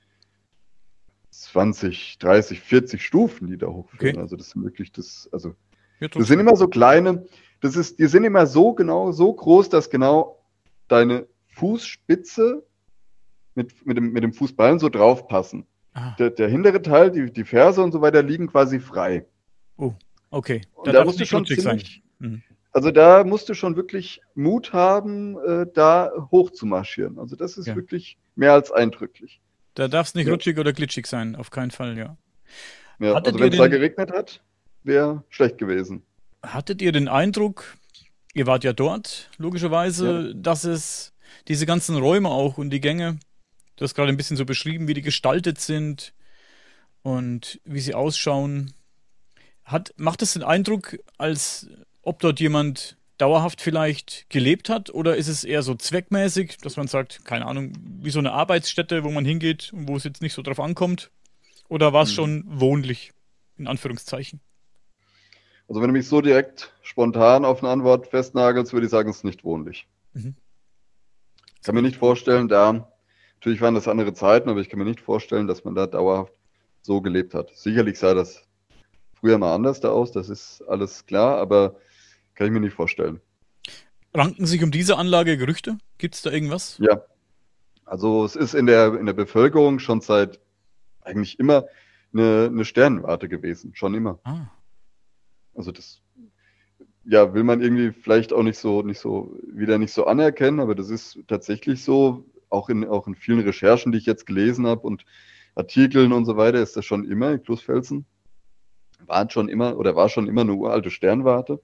20, 30, 40 Stufen, die da hochführen. Okay. Also das sind wirklich das sind immer so kleine, die sind immer so groß, dass genau deine Fußspitze mit dem Fußballen so drauf passen. Der hintere Teil, die Ferse und so weiter, liegen quasi frei. Oh, okay. Da musst du schon ziemlich, also da musst du schon wirklich Mut haben, da hoch zu marschieren. Also das ist wirklich mehr als eindrücklich. Da darf es nicht rutschig oder glitschig sein, auf keinen Fall, ja. Ja, also wenn es da geregnet hat, wäre schlecht gewesen. Hattet ihr den Eindruck, ihr wart ja dort, logischerweise, dass es diese ganzen Räume auch und die Gänge, du hast gerade ein bisschen so beschrieben, wie die gestaltet sind und wie sie ausschauen. Macht es den Eindruck, als ob dort jemand dauerhaft vielleicht gelebt hat? Oder ist es eher so zweckmäßig, dass man sagt, keine Ahnung, wie so eine Arbeitsstätte, wo man hingeht und wo es jetzt nicht so drauf ankommt? Oder war es schon wohnlich, in Anführungszeichen? Also wenn du mich so direkt spontan auf eine Antwort festnagelst, würde ich sagen, es ist nicht wohnlich. Mhm. Ich kann mir nicht vorstellen, natürlich waren das andere Zeiten, aber ich kann mir nicht vorstellen, dass man da dauerhaft so gelebt hat. Sicherlich sah das früher mal anders da aus, das ist alles klar, aber kann ich mir nicht vorstellen. Ranken sich um diese Anlage Gerüchte? Gibt es da irgendwas? Ja, also es ist in der Bevölkerung schon seit eigentlich immer eine Sternwarte gewesen, schon immer. Ah. Also das, ja, will man irgendwie vielleicht auch nicht so anerkennen, aber das ist tatsächlich so, auch in vielen Recherchen, die ich jetzt gelesen habe und Artikeln und so weiter, ist das schon immer, Klusfelsen war schon immer eine uralte Sternwarte.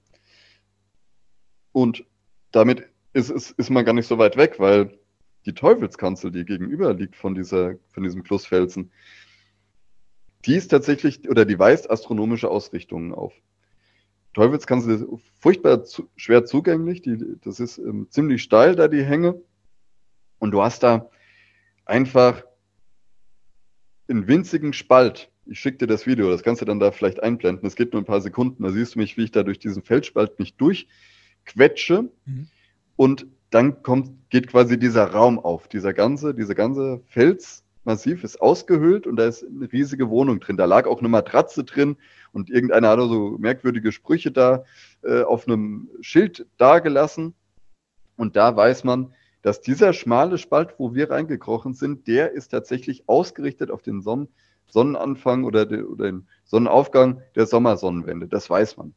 Und damit ist man gar nicht so weit weg, weil die Teufelskanzel, die gegenüber liegt von diesem Klusfelsen, die ist tatsächlich, oder die weist astronomische Ausrichtungen auf. Teufelskanzel ist furchtbar schwer zugänglich, das ist ziemlich steil da die Hänge und du hast da einfach einen winzigen Spalt. Ich schicke dir das Video, das kannst du dann da vielleicht einblenden. Es geht nur ein paar Sekunden, da siehst du mich, wie ich da durch diesen Felsspalt mich durchquetsche und dann geht quasi dieser Raum auf. Diese ganze Felsmassiv ist ausgehöhlt und da ist eine riesige Wohnung drin. Da lag auch eine Matratze drin und irgendeiner hat so merkwürdige Sprüche da auf einem Schild dagelassen. Und da weiß man, dass dieser schmale Spalt, wo wir reingekrochen sind, der ist tatsächlich ausgerichtet auf den Sonnenanfang oder den Sonnenaufgang der Sommersonnenwende. Das weiß man.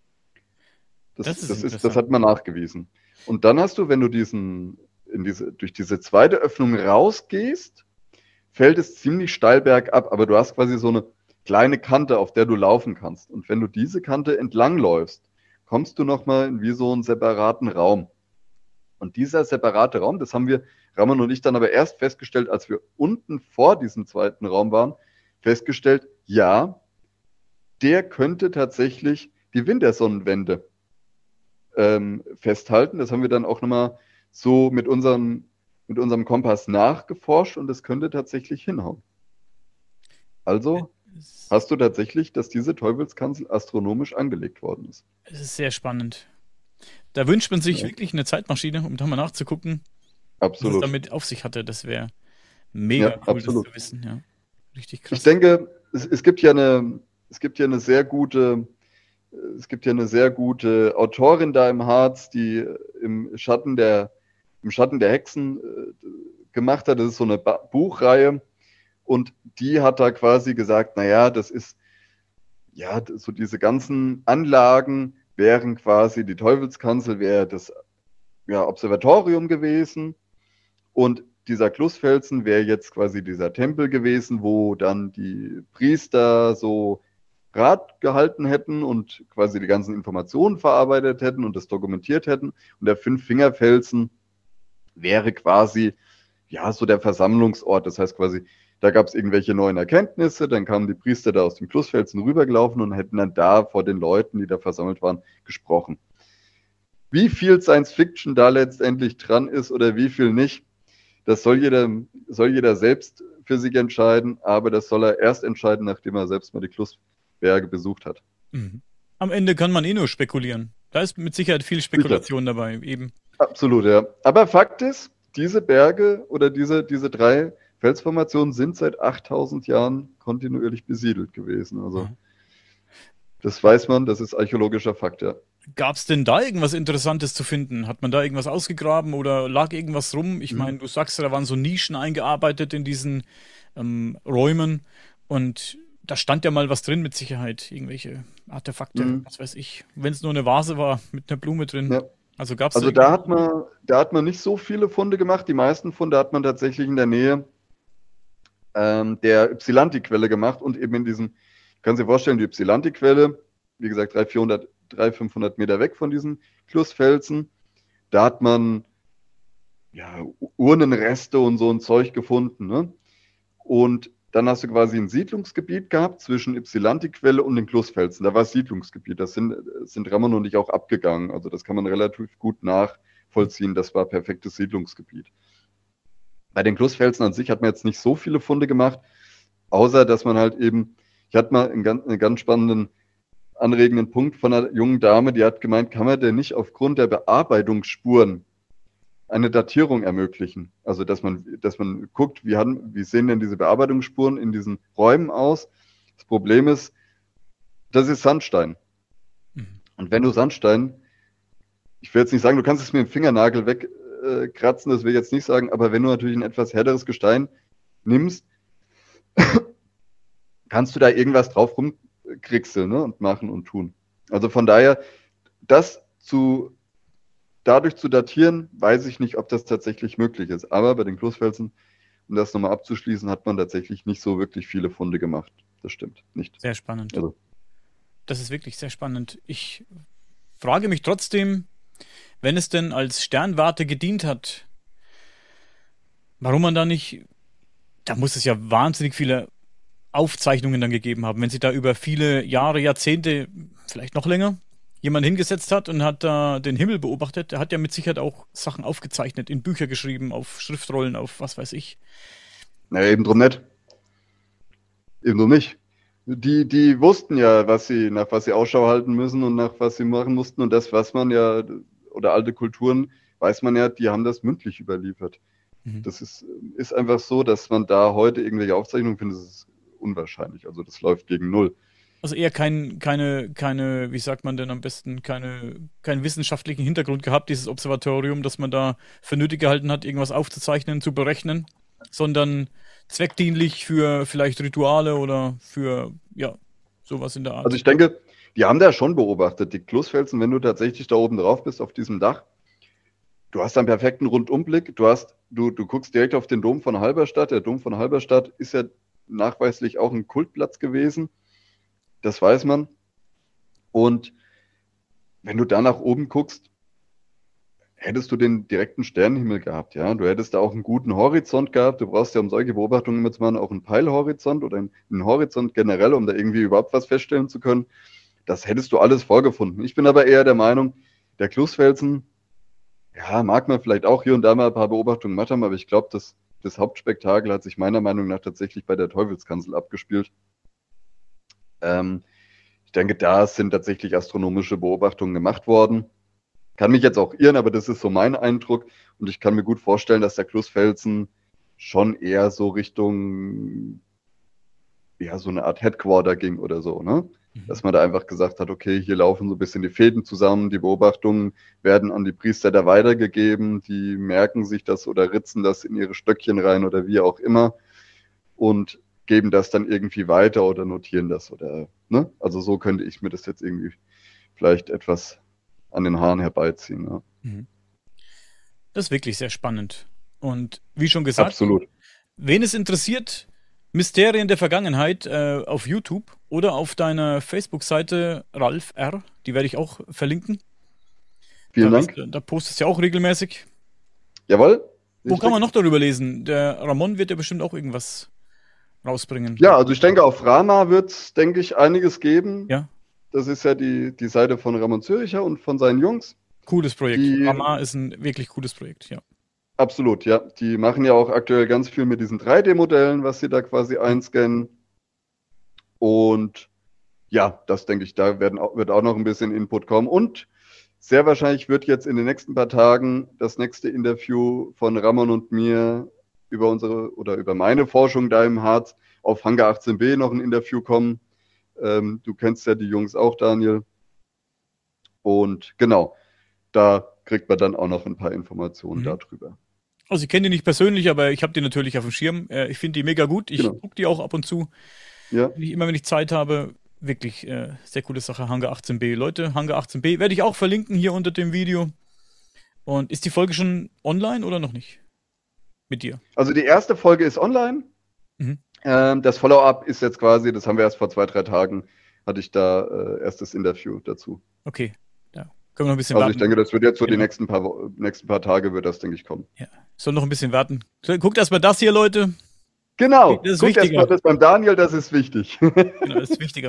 Das hat man nachgewiesen. Und dann hast du, wenn du durch diese zweite Öffnung rausgehst, fällt es ziemlich steil bergab, aber du hast quasi so eine kleine Kante, auf der du laufen kannst. Und wenn du diese Kante entlang läufst, kommst du nochmal in wie so einen separaten Raum. Und dieser separate Raum, das haben Ramon und ich dann aber erst festgestellt, als wir unten vor diesem zweiten Raum waren, festgestellt, ja, der könnte tatsächlich die Wintersonnenwende festhalten. Das haben wir dann auch nochmal so mit unserem Kompass nachgeforscht und das könnte tatsächlich hinhauen. Also hast du tatsächlich, dass diese Teufelskanzel astronomisch angelegt worden ist. Es ist sehr spannend. Da wünscht man sich wirklich eine Zeitmaschine, um da mal nachzugucken, Absolut. was es damit auf sich hatte. Das wäre mega cool, absolut. Das zu wissen. Ja. Richtig krass. Ich denke, es gibt ja eine sehr gute Autorin da im Harz, die im Schatten der Hexen gemacht hat. Das ist so eine Buchreihe. Und die hat da quasi gesagt, naja, das ist, ja, so diese ganzen Anlagen wären quasi, die Teufelskanzel wäre das Observatorium gewesen und dieser Klusfelsen wäre jetzt quasi dieser Tempel gewesen, wo dann die Priester so Rat gehalten hätten und quasi die ganzen Informationen verarbeitet hätten und das dokumentiert hätten. Und der Fünf-Finger-Felsen wäre quasi, ja, so der Versammlungsort. Das heißt quasi, da gab es irgendwelche neuen Erkenntnisse, dann kamen die Priester da aus dem Klusfelsen rübergelaufen und hätten dann da vor den Leuten, die da versammelt waren, gesprochen. Wie viel Science-Fiction da letztendlich dran ist oder wie viel nicht, das soll jeder selbst für sich entscheiden, aber das soll er erst entscheiden, nachdem er selbst mal die Klusberge besucht hat. Mhm. Am Ende kann man nur spekulieren. Da ist mit Sicherheit viel Spekulation dabei, eben. Absolut, ja. Aber Fakt ist, diese Berge oder diese 3 Felsformationen sind seit 8000 Jahren kontinuierlich besiedelt gewesen. Also das weiß man, das ist archäologischer Fakt, ja. Gab es denn da irgendwas Interessantes zu finden? Hat man da irgendwas ausgegraben oder lag irgendwas rum? Ich meine, du sagst, da waren so Nischen eingearbeitet in diesen Räumen und da stand ja mal was drin mit Sicherheit, irgendwelche Artefakte, was weiß ich. Wenn es nur eine Vase war mit einer Blume drin. Ja. Also gab's da hat man nicht so viele Funde gemacht. Die meisten Funde hat man tatsächlich in der Nähe der Ypsilanti-Quelle gemacht und eben in diesem, kannst dir vorstellen, die Ypsilanti-Quelle, wie gesagt, 300, 500 Meter weg von diesen Klusfelsen. Da hat man Urnenreste und so ein Zeug gefunden. Ne? Und dann hast du quasi ein Siedlungsgebiet gehabt zwischen Ypsilanti-Quelle und den Klusfelsen. Da war Siedlungsgebiet. Das sind Ramon und ich auch abgegangen. Also das kann man relativ gut nachvollziehen. Das war perfektes Siedlungsgebiet. Bei den Klusfelsen an sich hat man jetzt nicht so viele Funde gemacht, außer dass man halt eben, ich hatte mal einen ganz spannenden anregenden Punkt von einer jungen Dame, die hat gemeint, kann man denn nicht aufgrund der Bearbeitungsspuren eine Datierung ermöglichen? Also, dass man guckt, wie sehen denn diese Bearbeitungsspuren in diesen Räumen aus? Das Problem ist, das ist Sandstein. Und wenn du Sandstein, ich will jetzt nicht sagen, du kannst es mit dem Fingernagel wegkratzen, das will ich jetzt nicht sagen, aber wenn du natürlich ein etwas härteres Gestein nimmst, kannst du da irgendwas drauf rumkriegseln, ne, und machen und tun. Also von daher, dadurch zu datieren, weiß ich nicht, ob das tatsächlich möglich ist. Aber bei den Kloßfelsen, um das nochmal abzuschließen, hat man tatsächlich nicht so wirklich viele Funde gemacht. Das stimmt nicht. Sehr spannend. Also. Das ist wirklich sehr spannend. Ich frage mich trotzdem, wenn es denn als Sternwarte gedient hat, warum man da muss es ja wahnsinnig viele Aufzeichnungen dann gegeben haben, wenn sie da über viele Jahre, Jahrzehnte, vielleicht noch länger, jemand hingesetzt hat und hat da den Himmel beobachtet. Der hat ja mit Sicherheit auch Sachen aufgezeichnet, in Bücher geschrieben, auf Schriftrollen, auf was weiß ich. Naja, eben drum nicht. Eben drum nicht. Die wussten ja, nach was sie Ausschau halten müssen und nach was sie machen mussten. Und das, was man ja, oder alte Kulturen, weiß man ja, die haben das mündlich überliefert. Das ist einfach so, dass man da heute irgendwelche Aufzeichnungen findet, das ist unwahrscheinlich. Also das läuft gegen null. Also eher keine, wie sagt man denn am besten, keinen wissenschaftlichen Hintergrund gehabt, dieses Observatorium, dass man da für nötig gehalten hat, irgendwas aufzuzeichnen, zu berechnen, sondern zweckdienlich für vielleicht Rituale oder für, ja, sowas in der Art. Also ich denke, die haben da schon beobachtet, die Kloßfelsen, wenn du tatsächlich da oben drauf bist, auf diesem Dach, du hast einen perfekten Rundumblick, du guckst direkt auf den Dom von Halberstadt. Der Dom von Halberstadt ist ja nachweislich auch ein Kultplatz gewesen, das weiß man. Und wenn du da nach oben guckst, hättest du den direkten Sternenhimmel gehabt, ja. Du hättest da auch einen guten Horizont gehabt. Du brauchst ja, um solche Beobachtungen immer zu machen, auch einen Peilhorizont oder einen Horizont generell, um da irgendwie überhaupt was feststellen zu können. Das hättest du alles vorgefunden. Ich bin aber eher der Meinung, der Kloßfelsen, ja, mag man vielleicht auch hier und da mal ein paar Beobachtungen machen, aber ich glaube, das Hauptspektakel hat sich meiner Meinung nach tatsächlich bei der Teufelskanzel abgespielt. Ich denke, da sind tatsächlich astronomische Beobachtungen gemacht worden. Kann mich jetzt auch irren, aber das ist so mein Eindruck. Und ich kann mir gut vorstellen, dass der Kloßfelsen schon eher so Richtung, ja, so eine Art Headquarter ging oder so, ne? Dass man da einfach gesagt hat, okay, hier laufen so ein bisschen die Fäden zusammen, die Beobachtungen werden an die Priester da weitergegeben, die merken sich das oder ritzen das in ihre Stöckchen rein oder wie auch immer und geben das dann irgendwie weiter oder notieren das oder, ne? Also so könnte ich mir das jetzt irgendwie vielleicht etwas an den Haaren herbeiziehen. Ja. Das ist wirklich sehr spannend. Und wie schon gesagt, absolut. Wen es interessiert, Mysterien der Vergangenheit auf YouTube oder auf deiner Facebook-Seite Ralf R., die werde ich auch verlinken. Vielen Dank. Da postest du ja auch regelmäßig. Jawohl. Wo kann man noch darüber lesen? Der Ramon wird ja bestimmt auch irgendwas rausbringen. Ja, also ich denke, auf Rama wird es, denke ich, einiges geben. Ja. Das ist ja die Seite von Ramon Züricher und von seinen Jungs. Cooles Projekt. Rama ist ein wirklich cooles Projekt, ja. Absolut, ja. Die machen ja auch aktuell ganz viel mit diesen 3D-Modellen, was sie da quasi einscannen. Und ja, das denke ich, da wird auch noch ein bisschen Input kommen. Und sehr wahrscheinlich wird jetzt in den nächsten paar Tagen das nächste Interview von Ramon und mir über meine Forschung da im Harz auf Hangar 18b noch ein Interview kommen. Du kennst ja die Jungs auch, Daniel. Und genau, da kriegt man dann auch noch ein paar Informationen darüber. Also ich kenne die nicht persönlich, aber ich habe die natürlich auf dem Schirm. Ich finde die mega gut. Ich gucke die auch ab und zu. Ja. Immer wenn ich Zeit habe. Wirklich sehr coole Sache. Hangar 18b. Leute, Hangar 18b werde ich auch verlinken hier unter dem Video. Und ist die Folge schon online oder noch nicht? Mit dir? Also die erste Folge ist online. Das Follow-up ist jetzt quasi, das haben wir erst vor 2-3 Tagen, hatte ich da erst das Interview dazu. Okay. Können wir noch ein bisschen warten. Ich denke, das wird jetzt so die nächsten paar Tage wird das, denke ich, kommen. Ja. Soll noch ein bisschen warten. Guckt erstmal das hier, Leute. Genau. Das ist guckt erstmal das beim Daniel, das ist wichtig. Genau, das ist wichtiger.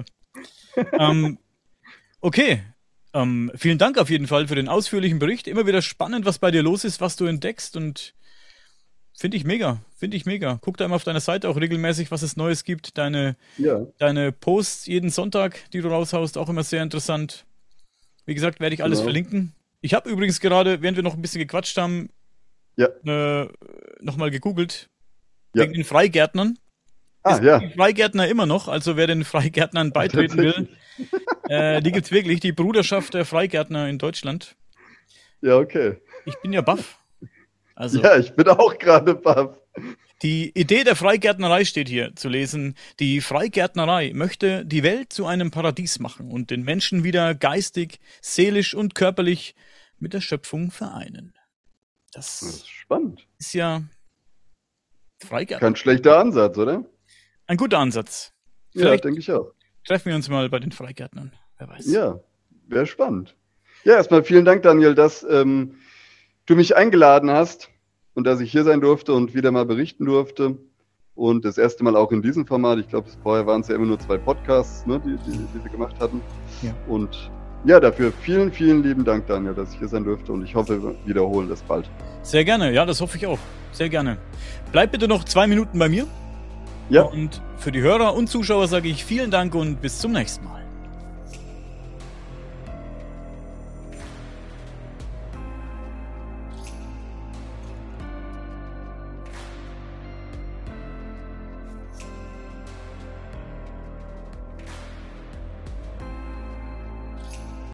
Okay. Vielen Dank auf jeden Fall für den ausführlichen Bericht. Immer wieder spannend, was bei dir los ist, was du entdeckst. Und Finde ich mega. Finde ich mega. Guck da immer auf deiner Seite auch regelmäßig, was es Neues gibt. Deine Posts jeden Sonntag, die du raushaust, auch immer sehr interessant. Wie gesagt, werde ich alles verlinken. Ich habe übrigens gerade, während wir noch ein bisschen gequatscht haben, nochmal gegoogelt. Wegen den Freigärtnern. Die Freigärtner immer noch, also wer den Freigärtnern beitreten will, die gibt's wirklich, die Bruderschaft der Freigärtner in Deutschland. Ja, okay. Ich bin ja baff. Also, ja, ich bin auch gerade baff. Die Idee der Freigärtnerei steht hier zu lesen. Die Freigärtnerei möchte die Welt zu einem Paradies machen und den Menschen wieder geistig, seelisch und körperlich mit der Schöpfung vereinen. Das ist spannend. Ist ja Freigärtner. Kein schlechter Ansatz, oder? Ein guter Ansatz. Vielleicht denke ich auch. Treffen wir uns mal bei den Freigärtnern. Wer weiß. Ja, wäre spannend. Ja, erstmal vielen Dank, Daniel, dass du mich eingeladen hast und dass ich hier sein durfte und wieder mal berichten durfte. Und das erste Mal auch in diesem Format. Ich glaube, vorher waren es ja immer nur 2 Podcasts, ne, die wir gemacht hatten. Ja. Und ja, dafür vielen, vielen lieben Dank, Daniel, dass ich hier sein durfte. Und ich hoffe, wir wiederholen das bald. Sehr gerne. Ja, das hoffe ich auch. Sehr gerne. Bleib bitte noch 2 Minuten bei mir. Ja. Und für die Hörer und Zuschauer sage ich vielen Dank und bis zum nächsten Mal.